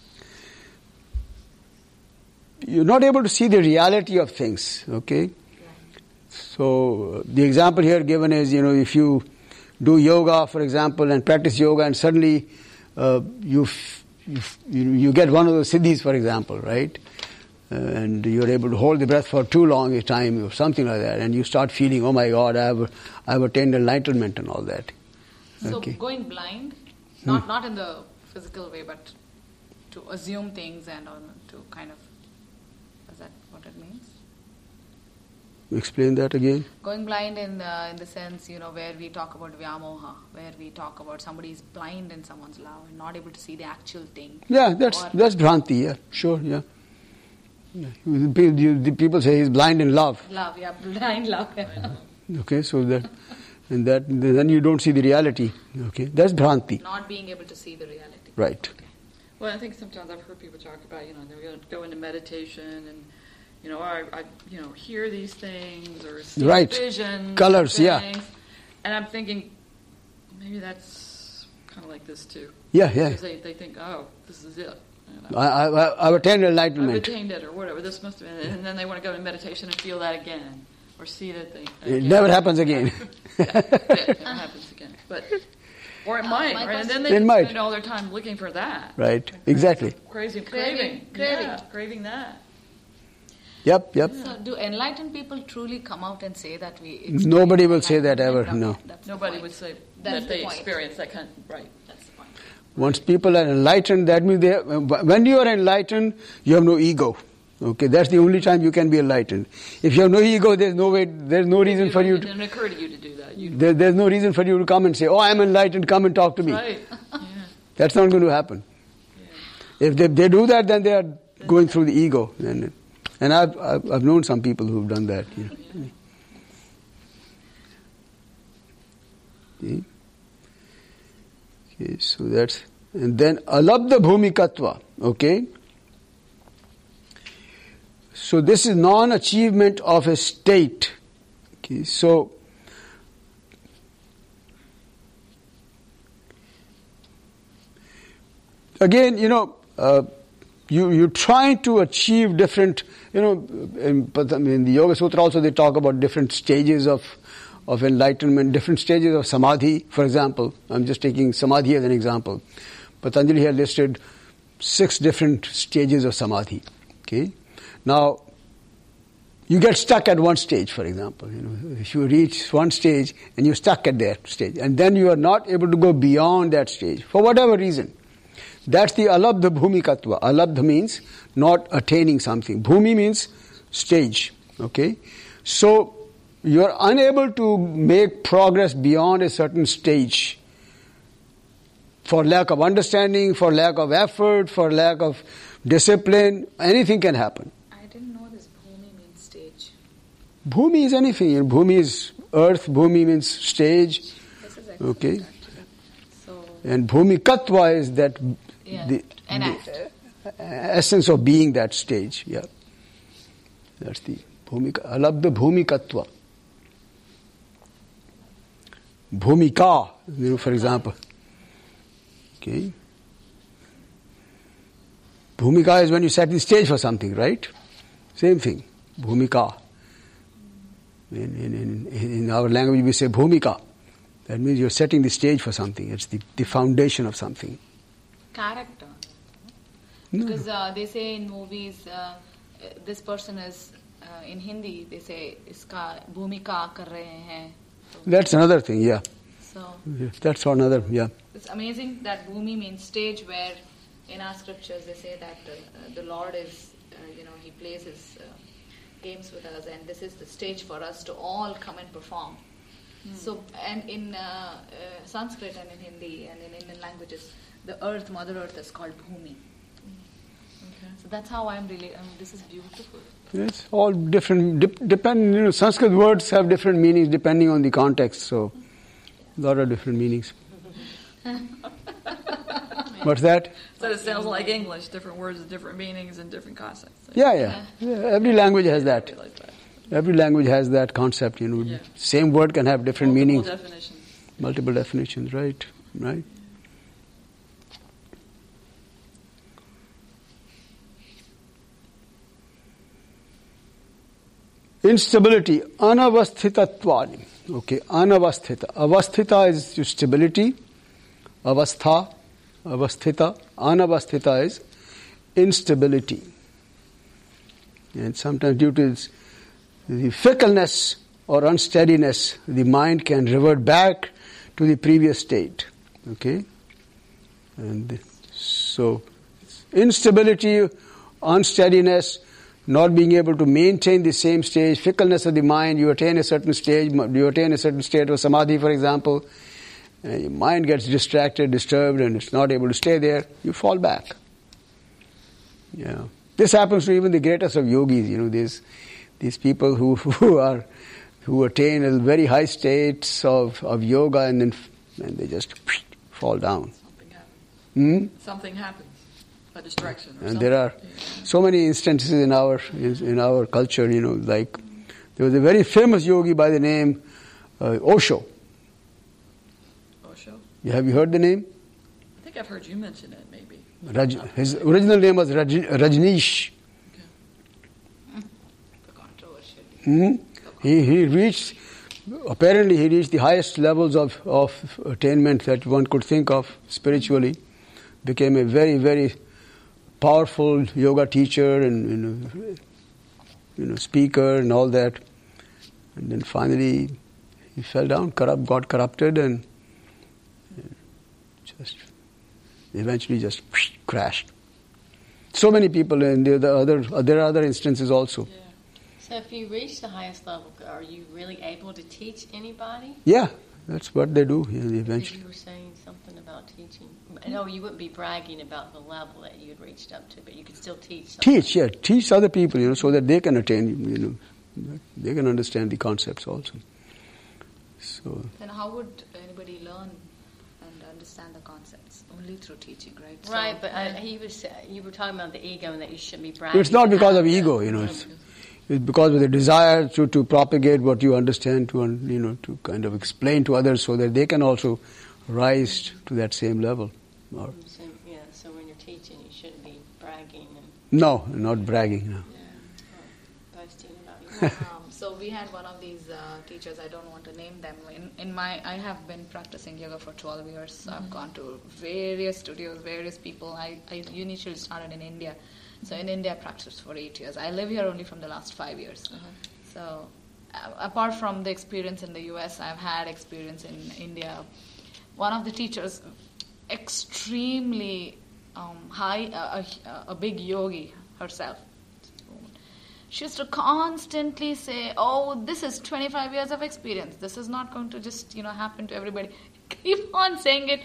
A: You're not able to see the reality of things. Okay? So the example here given is, you know, if you do yoga, for example, and practice yoga, and suddenly uh, you, f- you, f- you you get one of those siddhis, for example, right? Uh, and you're able to hold the breath for too long a time or something like that, and you start feeling, oh my God, I have I have attained enlightenment and all that.
B: So
A: Okay.
B: going blind, not not in the physical way, but to assume things and uh, to kind of, is that what it means?
A: Explain that again.
B: Going blind in the, in the sense, you know, where we talk about vyamoha, where we talk about somebody is blind in someone's love and not able to see the actual thing.
A: Yeah, that's
B: Or-
A: that's Bhranti, yeah, sure, yeah. yeah. The people you- the people say he's blind in love.
B: Love, yeah, blind love. Yeah.
A: Okay, so that, and that, then you don't see the reality. Okay, that's Bhranti.
B: Not being able to see the reality.
A: Right.
C: Well, I think sometimes I've heard people talk about, you know, they're going to go into meditation and, you know, I, I you know, hear these things or see
A: Right.
C: visions.
A: Colours,
C: and
A: yeah.
C: things. And I'm thinking, maybe that's kind of like this too.
A: Yeah, yeah.
C: Because they, they think, oh, this is it. You know,
A: I, I, I've attained
C: I've
A: enlightenment.
C: attained it, or whatever. This must have been, and then they want to go to meditation and feel that again, or see that they.
A: It
C: again.
A: never happens again.
C: Yeah, it never happens again. But or it might,
B: my
C: right? And then
B: question-
C: they
A: It
C: can
A: might.
C: spend all their time looking for that.
A: Right, exactly.
C: Crazy,
B: Craving,
C: craving,
B: craving.
C: yeah, craving that.
A: Yep, yep.
B: So, do enlightened people truly come out and say that we? experience
A: Nobody will say that ever,
B: enlightenment?
A: no.
B: That's the
C: Nobody
B: point.
C: would say
B: That's
C: that
B: the
C: they
B: point.
C: experience that kind. Right.
B: That's the point.
A: Once people are enlightened, that means they, when you are enlightened, you have no ego. Okay, that's the only time you can be enlightened. If you have no ego, there's no way, there's no reason for you
C: It
A: to,
C: didn't occur to you to do that. You,
A: there, there's no reason for you to come and say, oh, I'm enlightened, come and talk to me.
C: right. Yeah.
A: That's not going to happen.
C: Yeah.
A: If they, they do that, then they are going through the ego. And, and I've, I've, I've known some people who've done that. You know. See? Okay, so that's, and then alabdha bhumikatva, okay? So this is non-achievement of a state. Okay, so again, you know, uh, you you trying to achieve different, you know, in, in the Yoga Sutra also they talk about different stages of of enlightenment, different stages of samadhi. For example, I'm just taking samadhi as an example. Patanjali has listed six different stages of samadhi. Okay, now you get stuck at one stage, for example. You know, if you reach one stage and you're stuck at that stage, and then you are not able to go beyond that stage for whatever reason. That's the alabdha bhumikatva. Alabdha means not attaining something. Bhumi means stage. Okay, so you are unable to make progress beyond a certain stage for lack of understanding, for lack of effort, for lack of discipline. Anything can happen.
B: I didn't know this bhumi means stage.
A: Bhumi is anything. You know, bhumi is earth. Bhumi means stage.
B: This is excellent,
A: Okay.
B: actually. So,
A: And bhumikatva is that
B: yeah,
A: the,
B: an act.
A: the essence of being that stage. Yeah, that's the bhumika. Alabdha bhumikatva. Bhumika, you know, for example. Okay. Bhumika is when you set the stage for something, right? Same thing. Bhumika. In, in, in, in our language we say bhumika. That means you're setting the stage for something. It's the, the foundation of something.
B: Character.
A: No.
B: Because uh, they say in movies, uh, uh, this person is, uh, in Hindi, they say, iska bhumika kar rahe hain. So,
A: That's another thing, yeah.
B: so
A: That's another, yeah.
B: it's amazing that bhumi means stage, where in our scriptures they say that uh, the Lord is, uh, you know, He plays His uh, games with us, and this is the stage for us to all come and perform. So, and in uh, uh, Sanskrit and in Hindi and in Indian languages, the earth, Mother Earth, is called bhumi.
C: Okay.
B: So that's how I'm really, um, this is beautiful.
A: It's all different, dep- depend, you know, Sanskrit words have different meanings depending on the context, so a lot of different meanings. What's that?
C: So it sounds like English, different words with different meanings and different concepts.
A: Yeah, yeah, yeah. Every language has that.
C: Something like that.
A: Every language has that concept, you know.
C: Yeah.
A: Same word can have different
C: Multiple
A: meanings.
C: definitions.
A: Multiple definitions, right, right. Instability, anavasthitattvani. Okay, anavasthita. Avasthita is stability. Avastha, avasthita. Anavasthita is instability. And sometimes due to its, the fickleness or unsteadiness, the mind can revert back to the previous state. Okay? And so, instability, unsteadiness, not being able to maintain the same stage, fickleness of the mind, you attain a certain stage, you attain a certain state of samadhi, for example, and your mind gets distracted, disturbed, and it's not able to stay there, you fall back. Yeah. This happens to even the greatest of yogis, you know, these these people who, who are who attain a very high states of, of yoga and then and they just fall down.
C: Something happens.
A: Hmm?
C: Something happens. A distraction. Or
A: And
C: something.
A: there are so many instances in our in our culture, you know, like there was a very famous yogi by the name uh, Osho.
C: Osho.
A: Have you heard the name?
C: I think I've heard you mention it, maybe.
A: Raj, his original name was Raj, Rajneesh.
B: The controversial.
A: Hmm? He, he reached, apparently he reached the highest levels of, of attainment that one could think of spiritually. Became a very, very powerful yoga teacher and you know, you know, speaker and all that. And then finally he fell down, corrupt, got corrupted and just eventually just crashed. So many people, and there are other, there are other instances also.
C: Yeah.
D: So if you reach the highest level, are you really able to teach anybody?
A: Yeah, that's what they do yeah,
D: Because
A: eventually.
D: you were saying something about teaching. No, you wouldn't be bragging about the level that you had reached up to, but you could still teach somebody.
A: Teach, yeah, teach other people, you know, so that they can attain, you know, they can understand the concepts also. So,
B: Then how would anybody learn and understand the concepts? Only through teaching, right? So-
D: Right, but I, he was. You were talking about the ego and that you shouldn't be bragging.
A: it's not because of
D: about
A: ego,
D: it.
A: you know, it's, it's because of the desire to, to propagate what you understand, to, you know, to kind of explain to others so that they can also rise to that same level. Or,
D: So, yeah, so when you're teaching, you shouldn't be bragging and
A: no, not bragging, no.
D: or boasting about you.
B: um, so we had one of these uh, teachers, I don't want to name them. In, in my, I have been practicing yoga for twelve years. So I've gone to various studios, various people. I, I initially started in India. So in India I practiced for eight years. I live here only from the last five years. So uh, apart from the experience in the U S, I've had experience in India. One of the teachers, extremely um, high, uh, a, a big yogi herself. She used to constantly say, oh, this is twenty-five years of experience. This is not going to just, you know, happen to everybody. Keep on saying it.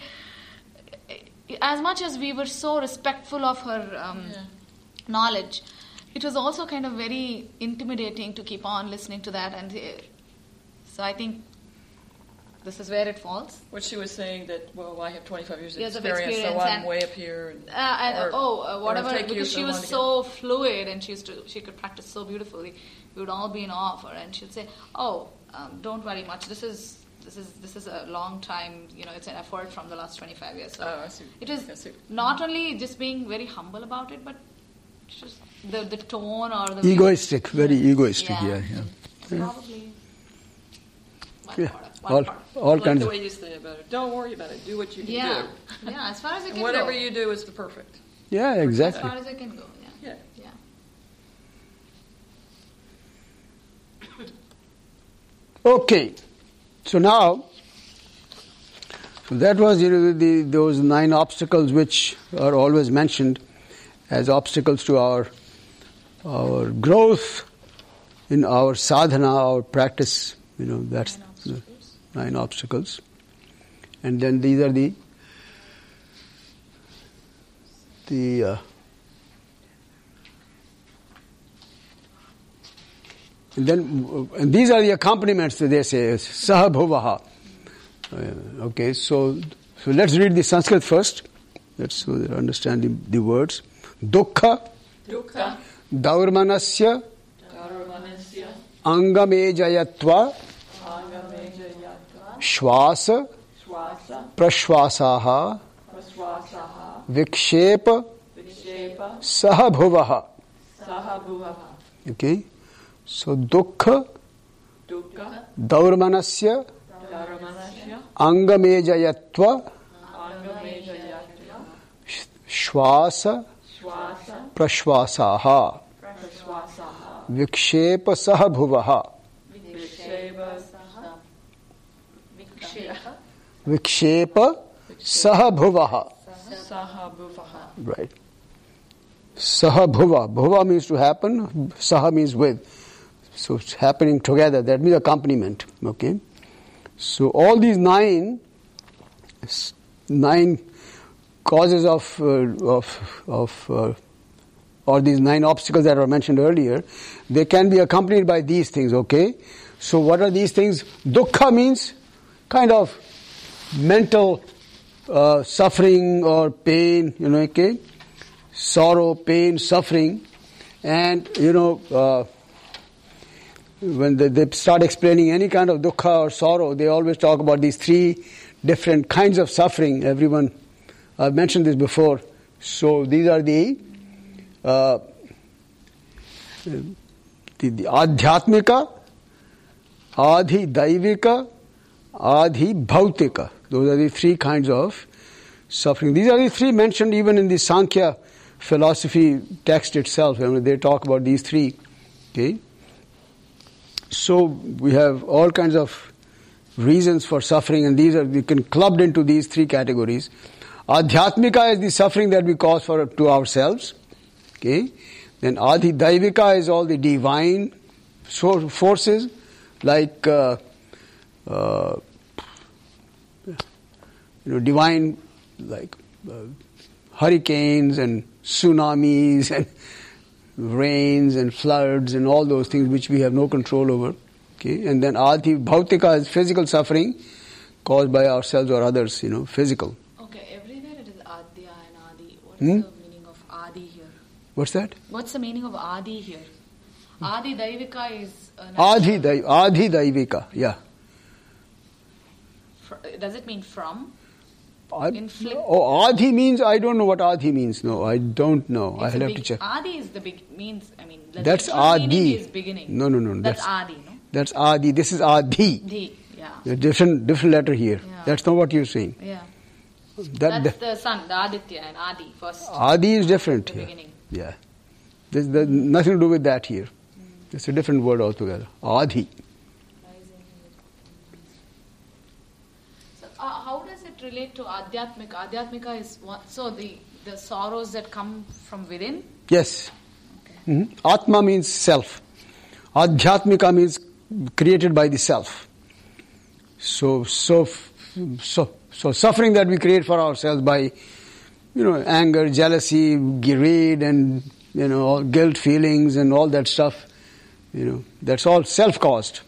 B: As much as we were so respectful of her um,
C: Yeah.
B: knowledge, it was also kind of very intimidating to keep on listening to that. And uh, so I think this is where it falls.
C: What she was saying that, well, I have twenty-five years of
B: Years of
C: experience, so
B: experience
C: I'm
B: and-
C: way up here. And,
B: Uh, and,
C: or-
B: oh, uh,
C: or
B: whatever,
C: take you
B: because she
C: so
B: was
C: long to
B: so fluid and she used to, she could practice so beautifully. We would all be in awe of her, and she'd say, "Oh, um, don't worry much. This is this is this is a long time. You know, it's an effort from the last twenty-five years." So
C: Oh, I see.
B: it was
C: I see.
B: not only just being very humble about it, but just the the tone or the
A: Egoistic, very egoistic,
B: Yeah.
A: yeah, yeah.
B: Probably. One
A: Yeah.
B: part of- one
A: All,
B: part.
A: all
C: like
A: kinds
C: the
A: of...
C: way you say about it. Don't worry about it. Do what you can
B: Yeah,
C: do.
B: yeah. As far as it
C: And
B: can
C: whatever
B: go.
C: you do is the perfect.
A: Yeah,
B: As
A: exactly.
B: far as it can go. Yeah.
C: Yeah.
B: Yeah.
A: Okay, so now, so that was you know, the, those nine obstacles which are always mentioned as obstacles to our our growth in our sadhana, our practice. You know, that's
B: Nine
A: the
B: obstacles.
A: nine obstacles, and then these are the the uh, And then, and these are the accompaniments that they say, saha bhuvaha. Uh, okay, so so let's read the Sanskrit first. Let's so that understand the, the words. Dukkha,
C: Dukkha,
A: daurmanasya,
C: Dharmanasya,
A: angamejayatva,
C: Angamejayatva,
A: shvasa,
C: Swasa,
A: prashvasaha,
C: Praswasaha,
A: vikshepa,
C: Vikshepa,
A: saha bhuvaha.
C: Sahabhuvaha,
A: Okay, so dukkha,
C: Dukkha,
A: daurmanasya,
C: Dharmanasya,
A: angamejayatva,
C: Angamejayatva,
A: shvasa,
C: Swasa,
A: prashvasaha,
C: Praswasaha,
A: vikshepa saha bhuvaha.
C: Vikshepa,
D: Vikshepa.
A: Vikshepa saha bhuvaha.
C: Sahabhuvaha.
A: Right. Saha bhuva. Bhuva means to happen. Saha means with. So it's happening together. That means accompaniment. Okay. So all these nine, nine causes of uh, of of uh, or these nine obstacles that were mentioned earlier, they can be accompanied by these things. Okay. So what are these things? Dukkha means kind of mental uh, suffering or pain. You know. Okay. Sorrow, pain, suffering, and you know. Uh, When they, they start explaining any kind of dukkha or sorrow, they always talk about these three different kinds of suffering. Everyone I've mentioned this before. So these are the uh, the, the Adhyatmika, Adhi Daivika, Adhi Bhautika. Those are the three kinds of suffering. These are the three mentioned even in the Sankhya philosophy text itself. I mean, they talk about these three. Okay. So we have all kinds of reasons for suffering, and these are we can clubbed into these three categories. Adhyatmika is the suffering that we cause for to ourselves. Okay. Then Adi Daivika is all the divine forces, like uh, uh, you know, divine, like uh, hurricanes and tsunamis and rains and floods and all those things which we have no control over. Okay. And then Adi Bhautika is physical suffering caused by ourselves or others, you know, physical.
B: What is hmm? the meaning of Adi here?
A: What's that?
B: What's the meaning of Adi here? Adi Daivika is...
A: Adi, Dai, Adi Daivika, yeah.
B: Fr- does it mean from?
A: I, oh, Adi means, I don't know what Adi means. No, I don't know. I'll have
B: big,
A: to check.
B: Adi is the big, means, I mean... The
A: that's Adi.
B: Is beginning.
A: No, no, no.
B: That's, that's Adi, no?
A: That's Adi. This is Adi.
B: Di, yeah.
A: A different, different letter here.
B: Yeah.
A: That's not what you're saying.
B: Yeah.
A: That,
B: That's the sun, the Aditya and Adi first.
A: Adi is different
B: the
A: here.
B: Beginning.
A: Yeah. There's, there's nothing to do with that here. Mm. It's a different word altogether. Adi.
B: So uh, how does it relate to Adhyatmika? Adhyatmika is what? So the, the sorrows that come from within?
A: Yes.
B: Okay.
A: Mm-hmm. Atma means self. Adhyatmika means created by the self. So, so, so, So suffering that we create for ourselves by, you know, anger, jealousy, greed, and, you know, all guilt feelings and all that stuff, you know, that's all self-caused.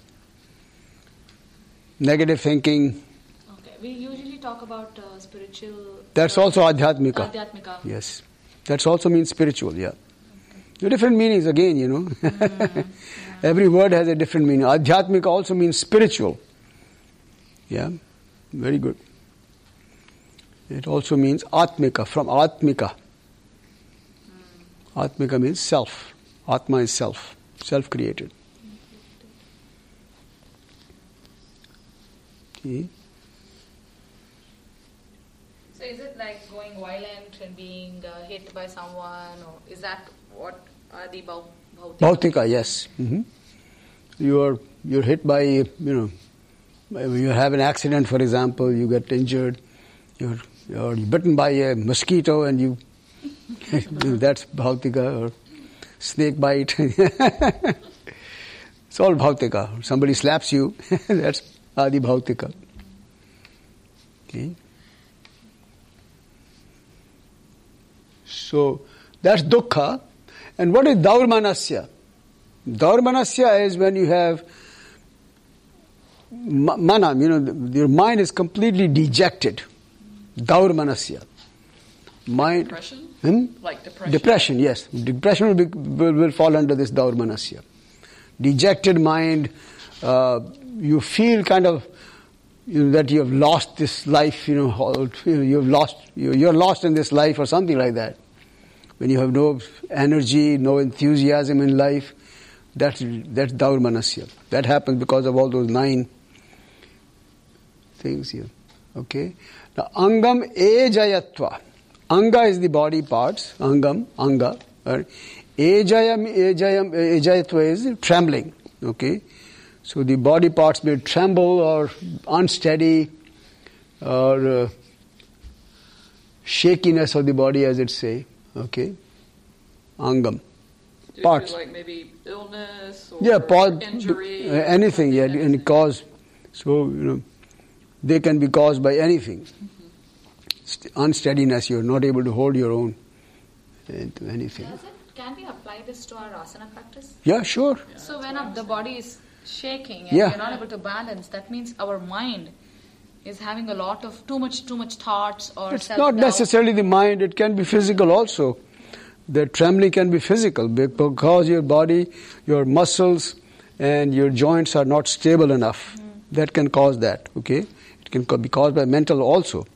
A: Negative thinking.
B: Okay, we usually talk about uh, spiritual...
A: That's uh, also Adhyatmika.
B: Adhyatmika.
A: Yes. That also means spiritual, yeah. Okay. The different meanings again, you know. Mm-hmm. Yeah. Every word has a different meaning. Adhyatmika also means spiritual. Yeah, very good. It also means Atmika, from Atmika. Mm. Atmika means self. Atma is self, self-created. Okay.
B: So is it like going violent and being uh, hit by someone, or is that what Adi Bhautika?
A: Bhautika, yes. Mm-hmm. You are you're hit by, you know, you have an accident, for example, you get injured, you're You're bitten by a mosquito and you, that's Bhautika, or snake bite. It's all Bhautika. Somebody slaps you, that's Adi Bhautika. Okay. So, that's dukkha. And what is Daurmanasya? Daurmanasya is when you have mana, you know, your mind is completely dejected. Daurmanasya. Mind,
C: depression?
A: Hmm?
C: Like depression?
A: Depression, yes. Depression will, be, will, will fall under this Daurmanasya. Dejected mind, uh, you feel kind of, you know, that you have lost this life, you know, you have lost, you're lost in this life or something like that. When you have no energy, no enthusiasm in life, that's, that's Daurmanasya. That happens because of all those nine things here. Okay? Now, Angam Ejayatva. Anga is the body parts. Angam, Anga. Right? Ejayam, Ejayam, Ejayatva is trembling. Okay? So the body parts may tremble or unsteady or uh, shakiness of the body, as it say. Okay? Angam.
C: Do
A: parts.
C: You feel like maybe illness or
A: yeah, part,
C: injury?
A: Uh, anything, yeah, anything. Any cause. So, you know, they can be caused by anything. Mm-hmm. Unsteadiness, you're not able to hold your own into anything.
B: Does it, can we apply this to our asana practice?
A: Yeah, sure.
B: Yeah, so when the body is shaking and
A: yeah.
B: we're not able to balance, that means our mind is having a lot of too much too much thoughts or
A: it's
B: self-doubt.
A: Not necessarily the mind, it can be physical also. The trembling can be physical because your body, your muscles and your joints are not stable enough. Mm. That can cause that, okay? It can be caused by mental also.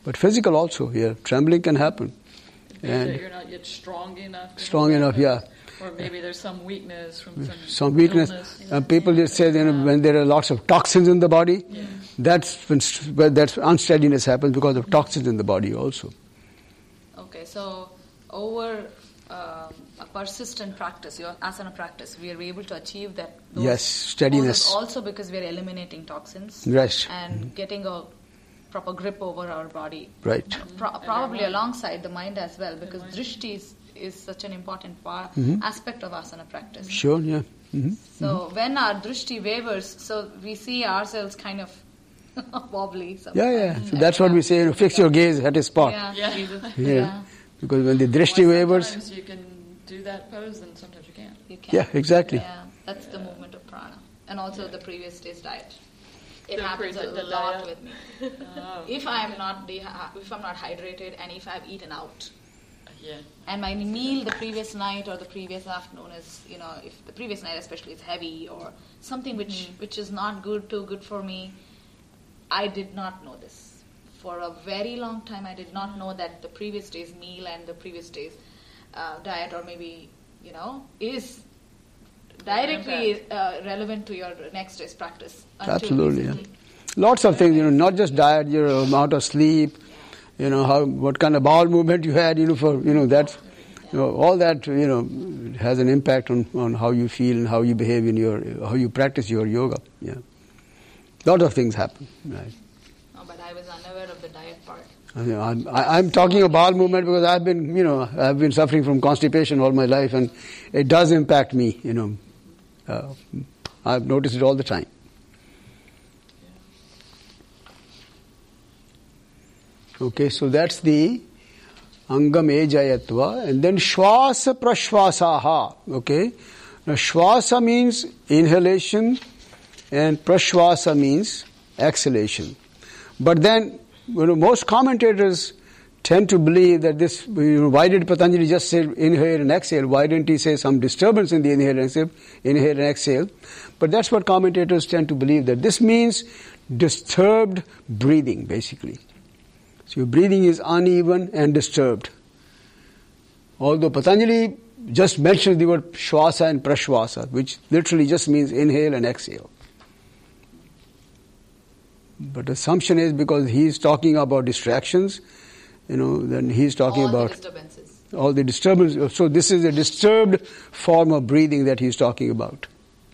A: But physical also, yeah. Trembling can happen.
C: And
A: And
C: you're not yet strong enough.
A: strong enough, yeah.
C: Or maybe there's some weakness from some,
A: Some weakness.
C: illness.
A: Uh, people just say, you know, when there are lots of toxins in the body,
C: Yeah.
A: that's when st- where that's unsteadiness happens because of toxins in the body also.
B: Okay, so over um, a persistent practice, your asana practice, we are able to achieve that. those
A: Yes, steadiness.
B: poses Also because we are eliminating toxins
A: Right.
B: and getting a proper grip over our body.
A: Right.
B: Pro- probably alongside the mind as well, because drishti is, is such an important part, aspect of asana practice.
A: Sure, yeah. hmm
B: So when our drishti wavers, so we see ourselves kind of wobbly. Sometimes.
A: Yeah, yeah. So that's what we say, you know, fix your gaze at a spot.
B: Yeah,
C: Yeah.
B: Jesus.
A: Yeah.
B: yeah.
A: Because when the drishti
C: Why
A: wavers,
C: sometimes you can do that pose, and sometimes you can't.
B: You can.
A: yeah, exactly.
B: Yeah, that's the movement of prana. And also the previous day's diet. It
C: The
B: happens a
C: pre- the
B: lot
C: diet.
B: with me.
C: Oh.
B: If I am not deha- if I'm not hydrated and if I've eaten out,
C: Yeah.
B: and my meal the previous night or the previous afternoon is, you know, if the previous night especially is heavy or something which which is not good, too good for me, I did not know this. For a very long time, I did not know that the previous day's meal and the previous day's uh, diet, or maybe, you know, is directly uh, relevant to your next day's practice. until
A: Absolutely, yeah.
B: recently.
A: Lots of things, you know, not just diet, your amount of sleep, you know, how what kind of bowel movement you had, you know, for, you know, that's, you know, all that, you know, has an impact on, on how you feel and how you behave in your, how you practice your yoga, yeah. Lot of things happen, right.
B: No, but I was unaware of the diet part.
A: You know, I'm, I- I'm talking of bowel movement because I've been, you know, I've been suffering from constipation all my life, and it does impact me, you know. Uh, I've noticed it all the time. Okay, so that's the Angam Ejayatva, and then Shwasa Prashwasaha. Okay, now Shwasa means inhalation, and Prashwasa means exhalation. But then, you know, most commentators tend to believe that this, you know, why did Patanjali just say inhale and exhale? Why didn't he say some disturbance in the inhale and exhale, inhale and exhale? But that's what commentators tend to believe, that this means disturbed breathing, basically. So your breathing is uneven and disturbed. Although Patanjali just mentioned the word Shwasa and Prashwasa, which literally just means inhale and exhale. But the assumption is because he is talking about distractions, you know, then he is talking
B: All
A: about
B: the disturbances.
A: all the disturbance. So this is a disturbed form of breathing that he is talking about.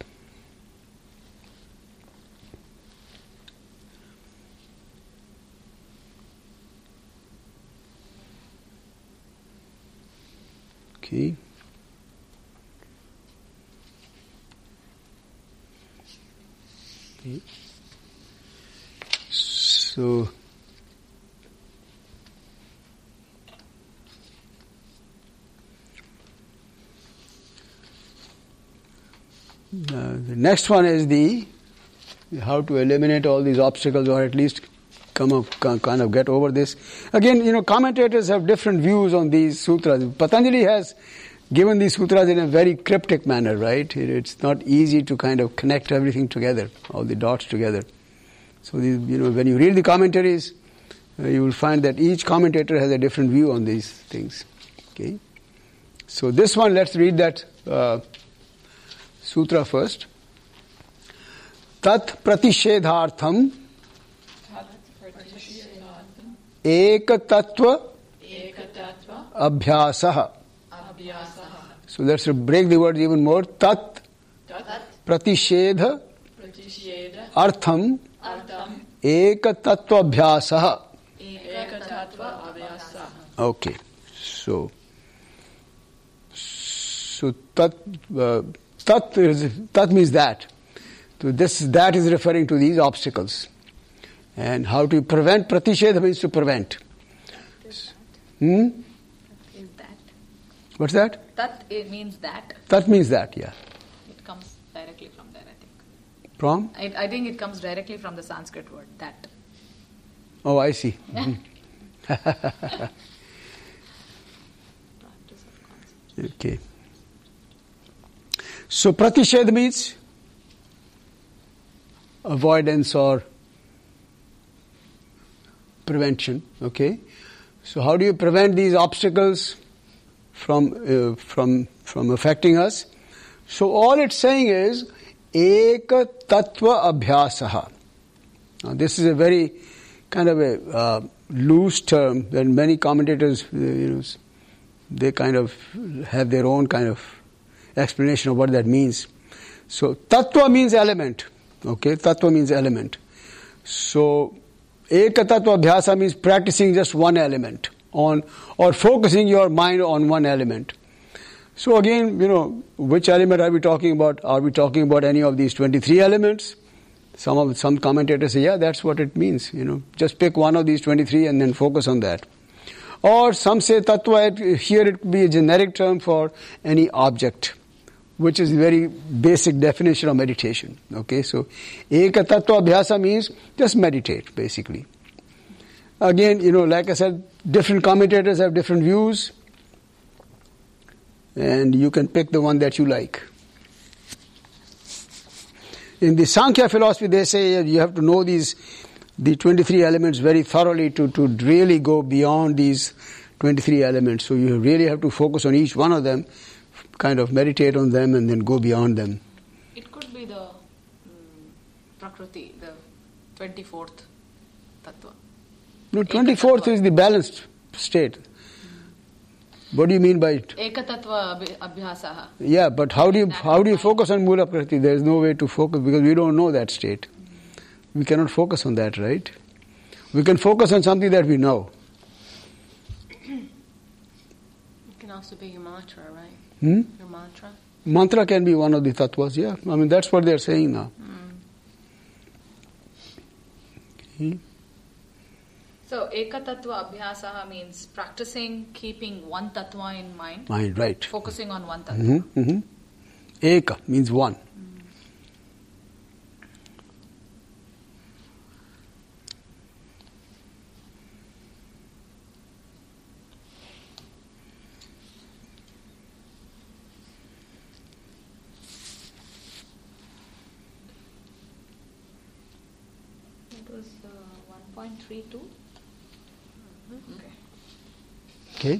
A: Okay. Okay. So, Uh, the next one is the how to eliminate all these obstacles, or at least come up, kind of get over this. Again, you know, commentators have different views on these sutras. Patanjali has given these sutras in a very cryptic manner, right? It, it's not easy to kind of connect everything together, all the dots together. So, these, you know, when you read the commentaries, uh, you will find that each commentator has a different view on these things. Okay. So this one, let's read that uh, sutra first. Tat pratishedhartham ek tattva abhyasah. So let's break the words even more. Tat pratishedha artham ek tattva abhyasah. Okay. So, so tat, uh, tat, is, tat means that. So this that is referring to these obstacles. And how to prevent, pratishedha means to prevent. Hmm?
B: Is that?
A: What's that?
B: Tat it means that.
A: That means that, yeah.
B: It comes directly from there, I think.
A: From?
B: I, I think it comes directly from the Sanskrit word, that.
A: Oh, I see. Mhm. Okay. So pratishedha means avoidance or prevention. Okay, so how do you prevent these obstacles from uh, from from affecting us? So all it's saying is eka tattva abhyasaha. Now this is a very kind of a uh, loose term that many commentators, uh, you know, they kind of have their own kind of explanation of what that means. So tattva means element. Okay, tattva means element. So eka tattva abhyasa means practicing just one element on, or focusing your mind on one element. So again, you know, which element are we talking about? Are we talking about any of these twenty-three elements? Some of some commentators say, yeah, that's what it means. You know, just pick one of these twenty-three and then focus on that. Or some say tattva, here it could be a generic term for any object, which is a very basic definition of meditation. Okay, so eka tattva abhyasa means just meditate, basically. Again, you know, like I said, different commentators have different views, and you can pick the one that you like. In the Sankhya philosophy, they say you have to know these the twenty-three elements very thoroughly to, to really go beyond these twenty-three elements. So you really have to focus on each one of them, kind of meditate on them, and then go beyond them.
B: It could be the um, Prakriti, the twenty-fourth tattva.
A: No, twenty-fourth is the balanced state. What do you mean by it?
B: Eka tattva abhyasaha.
A: Yeah, but how do you how do you focus on Mula Prakriti? There is no way to focus because we don't know that state. We cannot focus on that, right? We can focus on something that we know.
D: It can also be your mantra, right?
A: Hmm?
D: Your mantra.
A: Mantra can be one of the tattvas, yeah. I mean, that's what they're saying now.
D: Mm.
A: Okay.
B: So, eka tattva abhyasaha means practicing keeping one tattva in mind.
A: Mind, right.
B: Focusing on one tattva.
A: Mm-hmm, mm-hmm. Eka means one.
B: It was uh, one point three two. Okay.
A: Okay.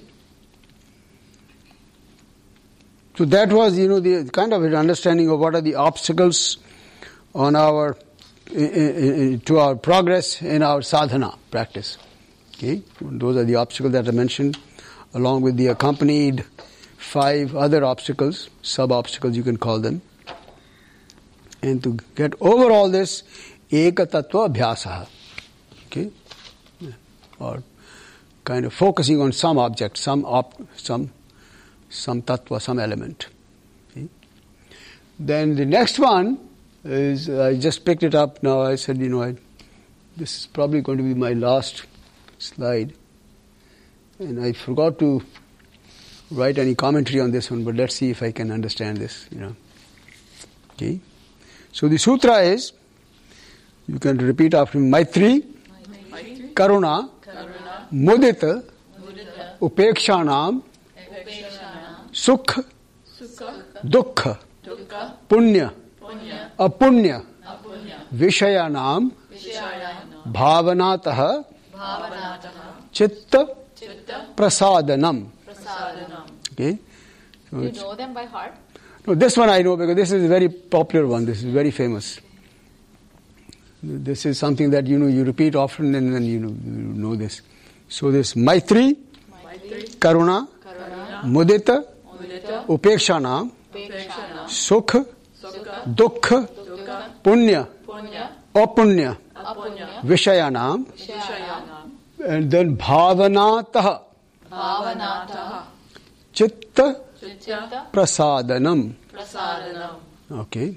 A: So that was, you know, the kind of an understanding of what are the obstacles on our in, in, to our progress in our sadhana practice. Okay, those are the obstacles that I mentioned, along with the accompanied five other obstacles, sub-obstacles you can call them. And to get over all this, eka tattva abhyasaha. Okay, or kind of focusing on some object, some op, some some tattva, some element. Okay. Then the next one is, I just picked it up now. I said, you know, I, this is probably going to be my last slide, and I forgot to write any commentary on this one. But let's see if I can understand this. You know. Okay. So the sutra is, you can repeat after me: Maitri,
C: Maitri.
A: Karuna,
C: Karuna.
A: Mudita,
C: Mudita.
A: Upekshanam,
C: Upekshanam.
A: Sukha,
C: Sukha.
A: Dukkha,
C: Dukkha.
A: Punya,
C: Punya.
A: Apunya,
C: Apunya.
A: Vishayanam,
C: Vishayanam.
A: Bhavanataha,
C: Bhavanataha.
A: Chitta
C: Chitta.
A: Prasadanam.
C: Prasadanam.
A: Okay. So
B: Do you
A: it's-
B: know them by heart?
A: no, this one I know because this is a very popular one. This is very famous. This is something that, you know, you repeat often and then you know, you know this. So this Maitri,
C: Maitri.
A: Karuna,
C: Karuna.
A: Mudita,
C: Mudita.
A: Upekshanam,
C: Upekshanam.
A: Sukha,
C: Sukha.
A: Dukkha,
C: Dukkha.
A: Punya,
C: Punya.
A: Apunya,
C: Apunya.
A: Vishayanam,
C: Vishayanam.
A: and then Bhavanataha,
C: Bhavanataha.
A: Chitta
C: Chitta.
A: Prasadanam.
C: Prasadanam.
A: Okay.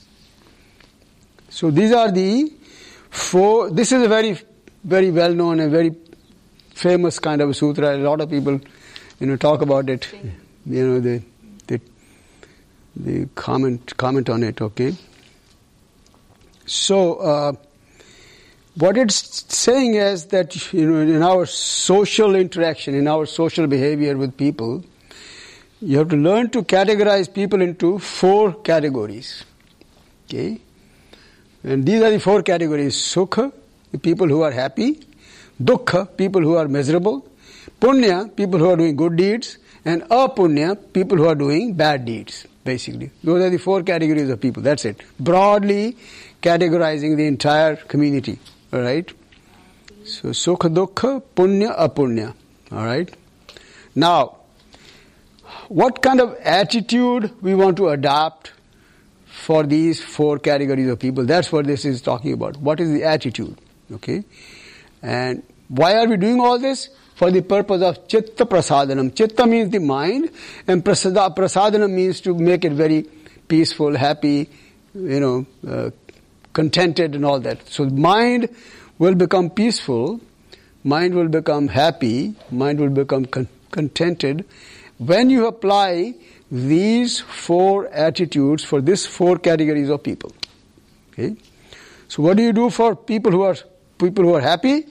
A: So these are the four. This is a very, very well known and very famous kind of a sutra. A lot of people, you know, talk about it. You know, they they they comment comment on it. Okay. So uh, what it's saying is that, you know, in our social interaction, in our social behavior with people, you have to learn to categorize people into four categories. Okay? And these are the four categories. Sukha, the people who are happy. Dukkha, people who are miserable. Punya, people who are doing good deeds. And apunya, people who are doing bad deeds, basically. Those are the four categories of people. That's it. Broadly categorizing the entire community. All right? So, sukha, dukkha, punya, apunya. All right? Now, what kind of attitude we want to adopt for these four categories of people? That's what this is talking about. What is the attitude? Okay? And why are we doing all this? For the purpose of chitta prasadanam. Chitta means the mind, and prasada, prasadanam means to make it very peaceful, happy, you know, uh, contented and all that. So mind will become peaceful, mind will become happy, mind will become con- contented when you apply these four attitudes for these four categories of people. Okay? So what do you do for people who are people who are happy?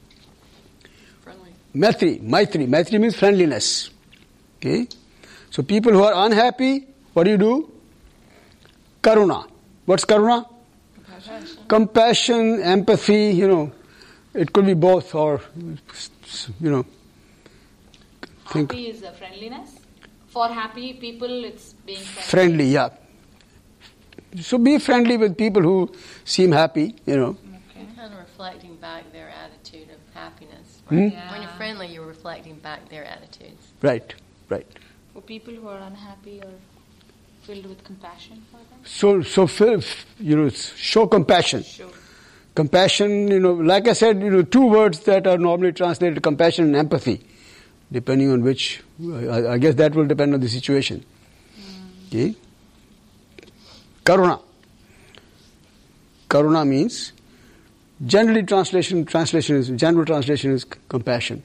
A: Maitri, Maitri. Maitri means friendliness. Okay? So people who are unhappy, what do you do? Karuna. What's Karuna? Compassion. Compassion, empathy, you know. It could be both or, you know. Think.
B: Happy is a friendliness. For happy people, it's being friendly.
A: Friendly, yeah. So be friendly with people who seem happy, you know.
D: Okay. Kind of reflecting back their attitude of happiness.
A: Hmm?
B: Yeah.
D: When you're friendly, you're reflecting back their attitudes.
A: Right, right.
B: For people who are unhappy or filled with compassion for them?
A: So, so feel, you know, show compassion.
B: Sure.
A: Compassion, you know, like I said, you know, two words that are normally translated, compassion and empathy, depending on which, I, I guess that will depend on the situation. Mm. Okay? Karuna. Karuna means, generally translation, translation is, general translation is c- compassion.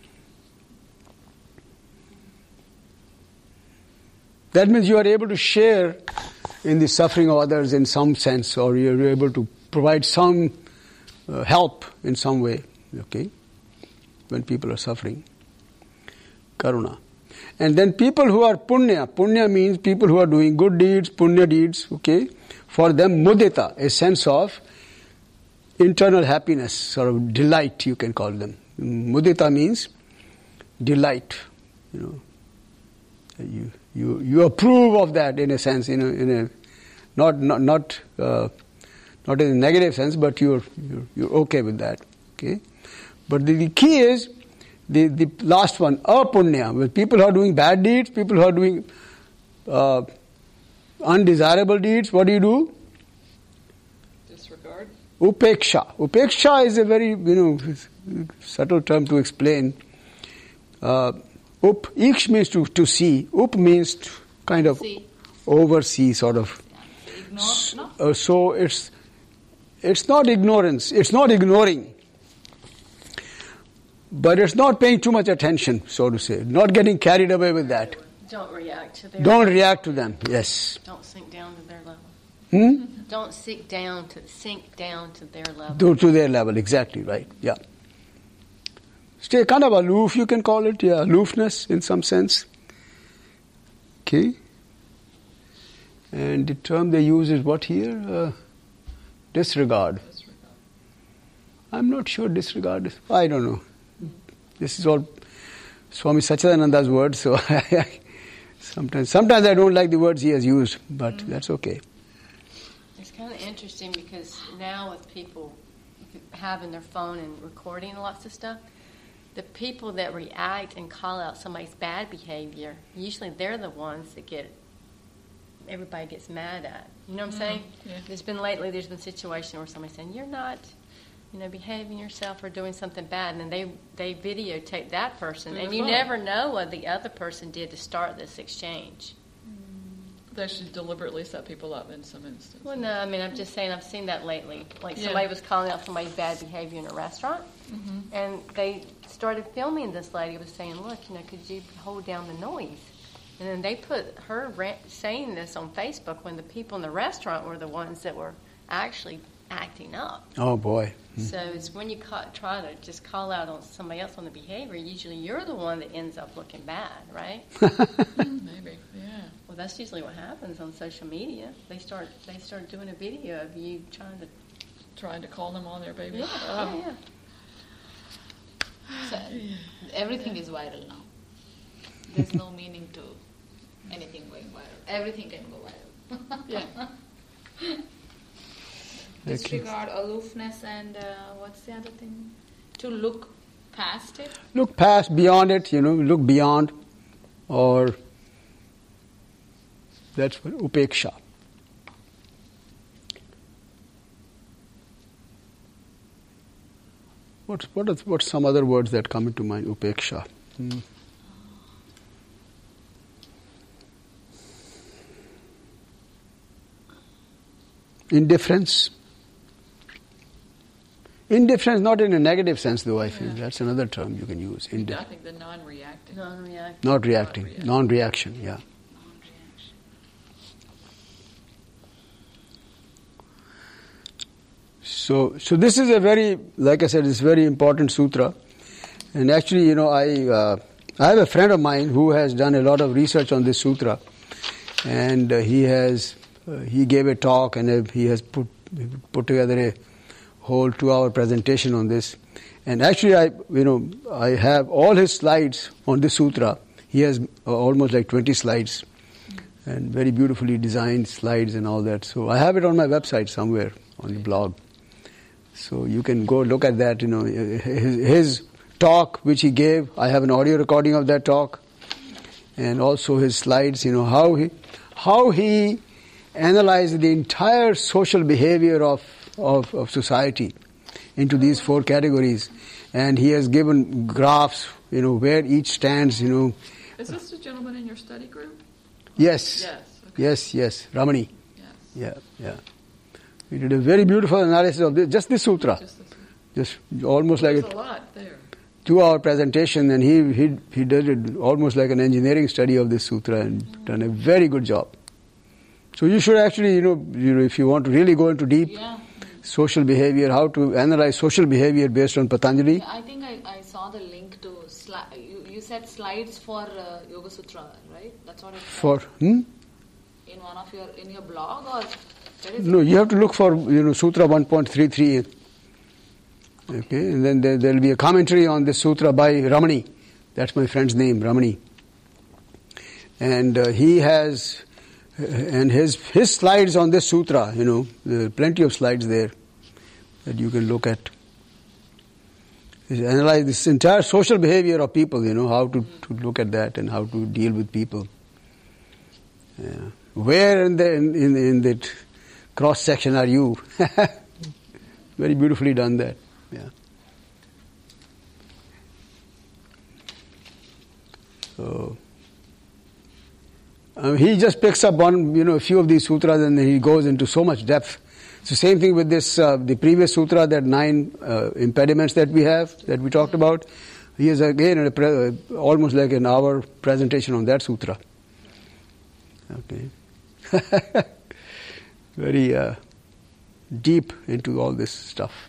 A: That means you are able to share in the suffering of others in some sense, or you are able to provide some uh, help in some way, okay, when people are suffering. Karuna. And then people who are punya. Punya means people who are doing good deeds, punya deeds, okay. For them, mudita, a sense of internal happiness, sort of delight, you can call them. Mudita means delight, you know. You you you approve of that in a sense, in a, in a not not not uh, not in a negative sense, but you're you're, you're okay with that, okay. But the, the key is the the last one, apunya, with people who are doing bad deeds, people who are doing uh, undesirable deeds. What do you do?
C: Disregard.
A: Upeksha. Upeksha is a very, you know, subtle term to explain. Uh, up, iksh means to, to see. Up means to kind of
B: See.
A: oversee, sort of.
B: Ignore, no?
A: Uh, so it's it's not ignorance. It's not ignoring. But it's not paying too much attention, so to say. Not getting carried away with that.
D: Don't react to their
A: Don't react to them. Yes.
D: Don't sink down to their level.
A: Hmm?
D: Don't sink down to sink down to their level.
A: To, to their level, exactly right. Yeah. Stay kind of aloof, you can call it. Yeah, aloofness in some sense. Okay. And the term they use is what here? Uh, disregard.
C: Disregard.
A: I'm not sure disregard is. I don't know. This is all Swami Sachidananda's words, so sometimes sometimes I don't like the words he has used, but mm. that's okay.
D: It's kind of interesting because now with people having their phone and recording lots of stuff, the people that react and call out somebody's bad behavior, usually they're the ones that get, everybody gets mad at. You know what I'm
C: Mm,
D: saying?
C: yeah.
D: There's been lately, there's been situations where somebody's saying, you're not, you know, behaving yourself or doing something bad, and then they, they videotape that person,
C: Through
D: and
C: the
D: you
C: phone.
D: never know what the other person did to start this exchange.
C: They should deliberately set people up in some instances.
D: Well, no, I mean, I'm just saying I've seen that lately. Like
C: Yeah.
D: somebody was calling out somebody's bad behavior in a restaurant,
C: Mm-hmm.
D: and they started filming this lady was saying, look, you know, could you hold down the noise? And then they put her rant, saying this on Facebook when the people in the restaurant were the ones that were actually acting up.
A: Oh boy.
D: So it's when you ca- try to just call out on somebody else on the behavior, usually you're the one that ends up looking bad, right?
C: Maybe, yeah.
D: Well, that's usually what happens on social media. They start they start doing a video of you trying to.
C: Trying to call them on their baby.
D: Yeah,
C: Um,
D: yeah.
B: So everything is viral now. There's no meaning to anything going viral. Everything can go viral.
C: Yeah.
B: Disregard, aloofness, and uh, what's the other thing? To look past it.
A: Look past, beyond it, you know, look beyond, or that's what upeksha. What what is what's some other words that come into mind? Upeksha. Hmm. Indifference. Indifference, not in a negative sense, though. I feel that's another term you can use. Indif-
C: I think the non-reacting.
D: Non-reactive.
A: not reacting,
C: Non-reacting.
A: non-reaction. Yeah.
B: Non-reaction.
A: So, so this is a very, like I said, it's a very important sutra. And actually, you know, I uh, I have a friend of mine who has done a lot of research on this sutra, and uh, he has uh, he gave a talk and uh, he has put put together a whole two-hour presentation on this. And actually, I you know I have all his slides on this sutra. He has uh, almost like twenty slides, and very beautifully designed slides and all that. So I have it on my website somewhere on the blog. So you can go look at that. You know, his, his talk which he gave. I have an audio recording of that talk, and also his slides. You know how he how he analyzed the entire social behavior of of, of society into these four categories, and he has given graphs. You know where each stands. You know.
C: Is this the gentleman in your study group?
A: Yes.
C: Yes. Okay.
A: Yes. Yes. Ramani.
C: Yes.
A: Yeah. Yeah. He did a very beautiful analysis of this, just this sutra.
C: Just this one.
A: Just almost like
C: There's
A: a
C: a lot there.
A: two-hour presentation, and he he he did it almost like an engineering study of this sutra, and done a very good job. So you should actually, you know, you know, if you want to really go into deep
B: Yeah.
A: social behavior, how to analyze social behavior based on Patanjali.
B: I think I, I saw the link to sli- you, you said slides for uh, Yoga Sutra, right? That's what it said.
A: For hmm?
B: in one of your in your blog, or where is
A: No,
B: it?
A: you have to look for you know Sutra one point three three. Okay, and then there will be a commentary on this sutra by Ramani. That's my friend's name, Ramani. And uh, he has, uh, and his his slides on this sutra, you know, there are plenty of slides there that you can look at. He analyze this entire social behavior of people, you know, how to, to look at that and how to deal with people. Yeah. Where in the in, in, in that cross section are you? Very beautifully done that. Yeah. So um, he just picks up one, you know, a few of these sutras, and then he goes into so much depth. So same thing with this, uh, the previous sutra, that nine uh, impediments that we have, that we talked about. He has again a pre- uh, almost like an hour presentation on that sutra. Okay. Very uh, deep into all this stuff.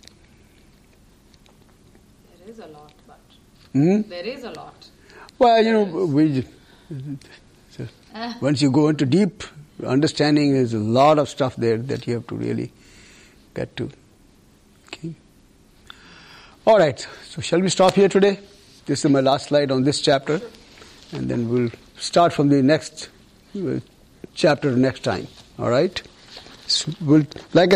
B: There is a lot, but
A: Hmm?
B: there is a lot.
A: Well, you know, we, so once you go into deep understanding, there's a lot of stuff there that you have to really get to. Okay. All right. So shall we stop here today? This is my last slide on this chapter, and then we'll start from the next uh, chapter next time. All right. So we'll, like I